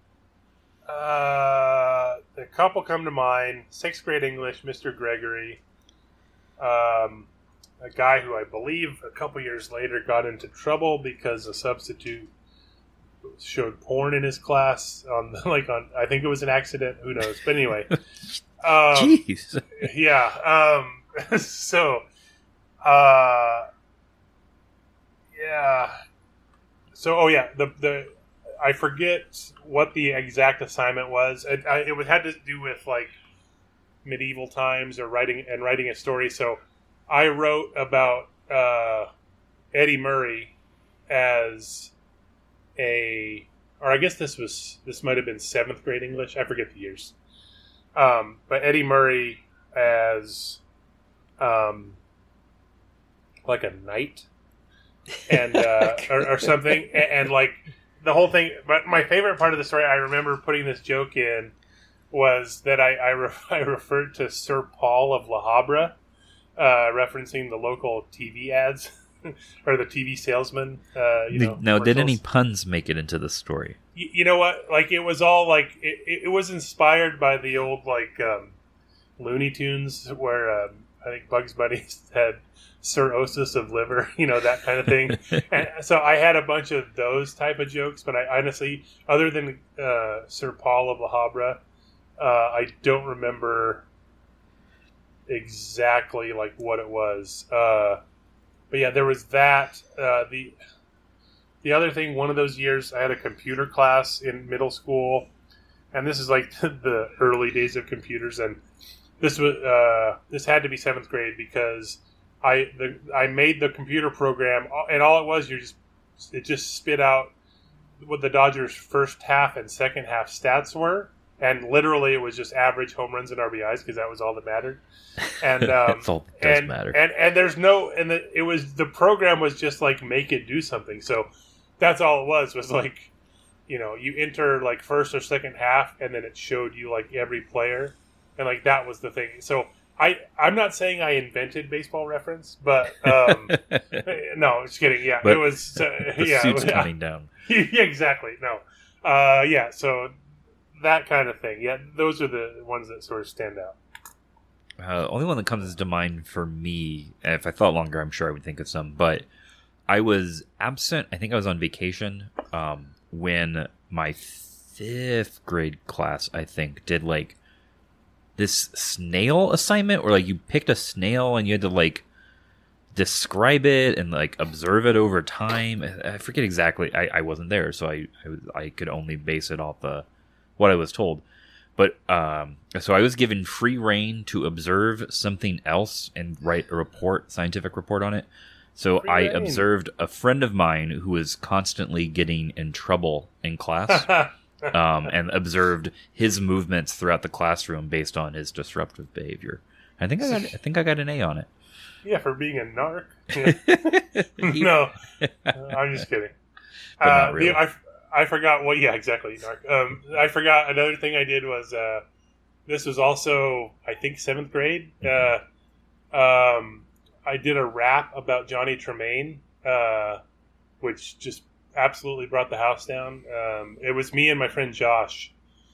Uh, a couple come to mind. Sixth grade English, Mister Gregory. Um, a guy who I believe a couple years later got into trouble because a substitute showed porn in his class on the, like on I think it was an accident, who knows, but anyway. um, Jeez. Yeah. Um, so uh, yeah. So oh yeah, the the I forget what the exact assignment was. It, I, it had to do with like medieval times or writing and writing a story. So I wrote about uh, Eddie Murray as a, or I guess this was this might have been seventh grade English. I forget the years. Um, but Eddie Murray as um, like a knight and uh, or, or something, and, and like the whole thing. But my favorite part of the story, I remember putting this joke in, was that I I, re- I referred to Sir Paul of La Habra, uh, referencing the local T V ads. Or the T V salesman, uh, you know. Now, did any puns make it into the story? You, you know what? Like, it was all like it, it was inspired by the old like um, Looney Tunes, where um, I think Bugs Bunny had cirrhosis of liver, you know, that kind of thing. And so I had a bunch of those type of jokes, but I honestly, other than uh, Sir Paul of La Habra, uh, I don't remember exactly like what it was. Uh, But yeah, there was that. Uh, the the other thing, one of those years, I had a computer class in middle school, and this is like the early days of computers. And this was uh, this had to be seventh grade because I the I made the computer program, and all it was, you just it just spit out what the Dodgers' first half and second half stats were, and literally it was just average home runs and R B Is because that was all that mattered. And um, That's all that does and, matter. And and there's no and the, it was the program was just like make it do something. So that's all it was was like, you know, you enter like first or second half, and then it showed you like every player, and like that was the thing. So I I'm not saying I invented Baseball Reference, but um, no, just kidding. Yeah, but it was uh, the yeah, suit's yeah. coming down. Yeah, exactly. No, uh, yeah. So that kind of thing. Yeah, those are the ones that sort of stand out. Uh, only one that comes to mind for me, if I thought longer, I'm sure I would think of some, but I was absent. I think I was on vacation um, when my fifth grade class, I think, did like this snail assignment where like you picked a snail and you had to like describe it and like observe it over time. I forget exactly. I, I wasn't there, so I, I, was, I could only base it off the, what I was told. But um, so I was given free reign to observe something else and write a report, scientific report on it. So Free I reign. observed a friend of mine who was constantly getting in trouble in class, um, and observed his movements throughout the classroom based on his disruptive behavior. I think I got, I think I got an A on it. Yeah, for being a narc. Yeah. No, I'm just kidding. But not uh, really. the, I, I forgot what. Yeah, exactly. Narc. Um, I forgot another thing I did was uh, this was also I think seventh grade. Uh, um, I did a rap about Johnny Tremaine, uh, which just absolutely brought the house down. Um, it was me and my friend Josh,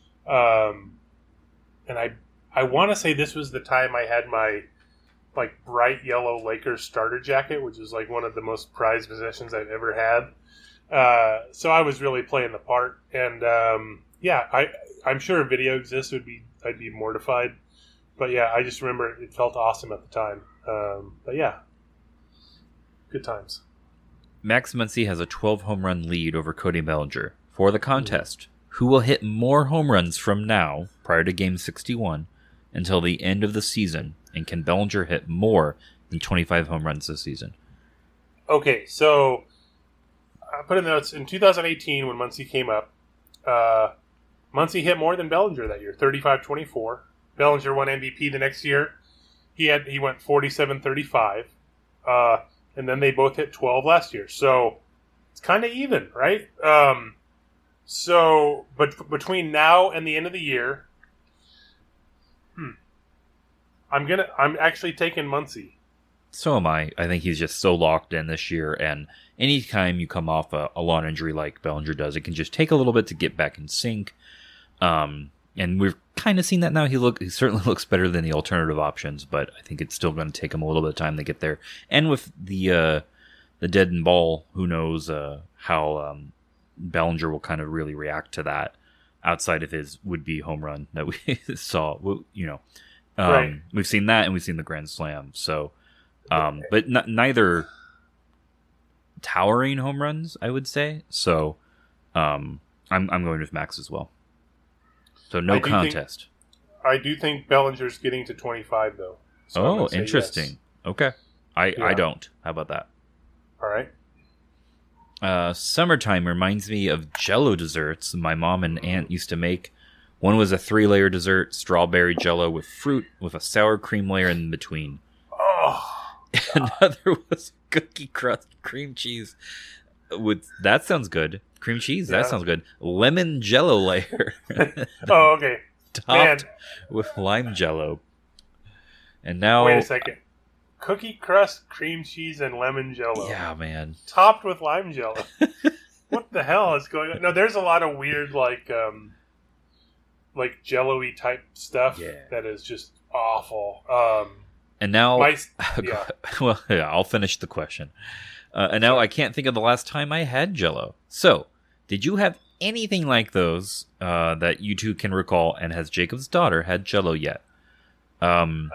um, and I I want to say this was the time I had my like bright yellow Lakers starter jacket, which was like one of the most prized possessions I've ever had. Uh, so I was really playing the part, and um, yeah, I I'm sure a video exists. Would be I'd be mortified, but yeah, I just remember it felt awesome at the time. Um, but yeah, good times. Max Muncy has a twelve home run lead over Cody Bellinger. For the contest, who will hit more home runs from now, prior to Game sixty-one, until the end of the season, and can Bellinger hit more than twenty-five home runs this season? Okay, so I put in the notes in two thousand eighteen when Muncy came up. Uh, Muncy hit more than Bellinger that year, thirty-five twenty-four. Bellinger won M V P the next year. He had he went forty-seven thirty-five. Uh, and then they both hit twelve last year. So it's kind of even, right? Um, so, but between now and the end of the year, hmm, I'm gonna, I'm actually taking Muncy. So am I. I think he's just so locked in this year, and anytime you come off a, a lawn injury like Bellinger does, it can just take a little bit to get back in sync. Um, and we've kind of seen that now. He look, he certainly looks better than the alternative options, but I think it's still going to take him a little bit of time to get there. And with the uh, the dead and ball, who knows uh, how um, Bellinger will kind of really react to that outside of his would-be home run that we saw. You know, um, right. We've seen that, and we've seen the Grand Slam. So. Um, but n- neither towering home runs, I would say. So, um, I'm I'm going with Max as well. So no I contest. Think, I do think Bellinger's getting to twenty-five though. So oh, interesting. Yes. Okay, I yeah. I don't. How about that? All right. Uh, summertime reminds me of Jell-O desserts my mom and aunt used to make. One was a three-layer dessert, strawberry Jell-O with fruit with a sour cream layer in between. Oh. Another was cookie crust cream cheese with that sounds good. Cream cheese, that yeah. sounds good. Lemon Jell-O layer. Oh, okay. Topped Man. with lime Jell-O. And now wait a second. Cookie crust, cream cheese, and lemon Jell-O. Yeah, man. Topped with lime Jell-O. What the hell is going on? No, there's a lot of weird like um like Jell-O-y type stuff yeah. that is just awful. Um And now, My, yeah. well, yeah, I'll finish the question. Uh, and now I can't think of the last time I had Jell-O. So, did you have anything like those uh, that you two can recall? And has Jacob's daughter had Jell-O yet? Um,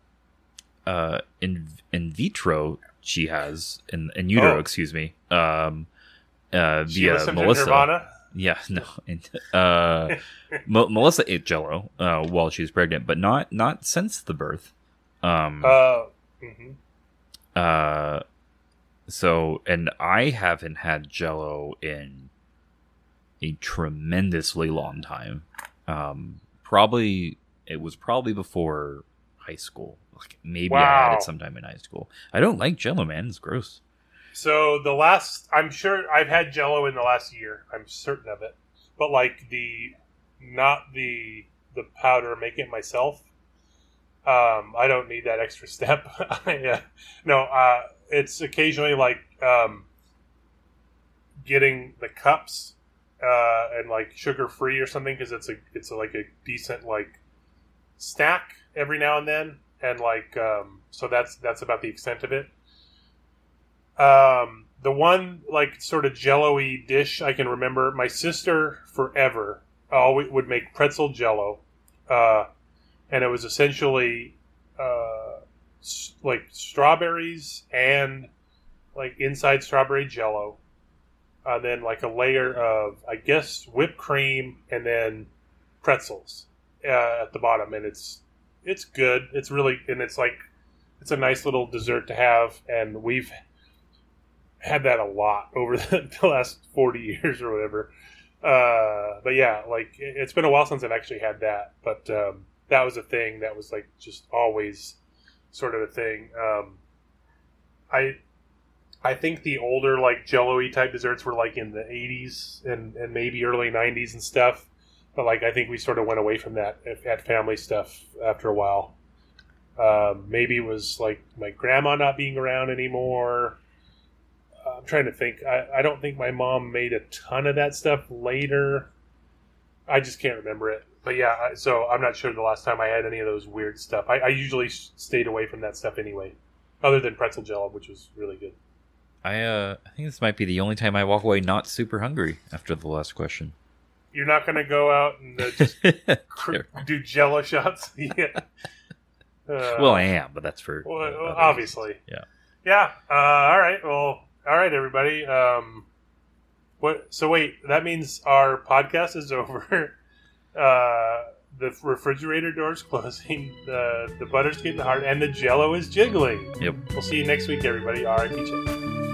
uh, in in vitro, she has in in utero, oh. excuse me. Um, uh, she via listened Melissa. to Nirvana? Yeah, no. uh, M- Melissa ate Jell-O uh, while she was pregnant, but not not since the birth. Um, uh, mm-hmm. uh, so, and I haven't had Jell-O in a tremendously long time. Um, probably, it was probably before high school. Like maybe wow. I had it sometime in high school. I don't like Jell-O, man. It's gross. So the last, I'm sure I've had Jell-O in the last year. I'm certain of it. But like the, not the, the powder, make it myself. Um, I don't need that extra step. I, uh, no, uh, it's occasionally like um, getting the cups uh, and like sugar free or something because it's a it's a, like a decent like snack every now and then, and like um, so that's that's about the extent of it. Um, the one like sort of Jell-O-y dish I can remember, my sister forever always would make pretzel Jell-O. Uh, And it was essentially uh, s- like strawberries and like inside strawberry Jell-O, and then like a layer of I guess whipped cream and then pretzels uh, at the bottom, and it's it's good. It's really and it's like it's a nice little dessert to have, and we've had that a lot over the, the last forty years or whatever. Uh, but yeah, like it, it's been a while since I've actually had that, but. Um, That was a thing that was like just always sort of a thing. Um, I I think the older like Jell-O-y type desserts were like in the eighties and, and maybe early nineties and stuff. But like I think we sort of went away from that at, at family stuff after a while. Um, maybe it was like my grandma not being around anymore. Uh, I'm trying to think. I, I don't think my mom made a ton of that stuff later. I just can't remember it. But yeah, so I'm not sure the last time I had any of those weird stuff. I, I usually stayed away from that stuff anyway, other than pretzel Jell-O, which was really good. I uh, I think this might be the only time I walk away not super hungry after the last question. You're not going to go out and uh, just cr- do Jell-O shots? Yeah. Uh, well, I am, but that's for... Well, well, obviously. Yeah. Yeah. Uh, all right. Well, all right, everybody. Um, what? So wait, that means our podcast is over. Uh, the refrigerator door's closing, the the butter's getting hard, and the Jell-O is jiggling. Yep. We'll see you next week, everybody. R I P J.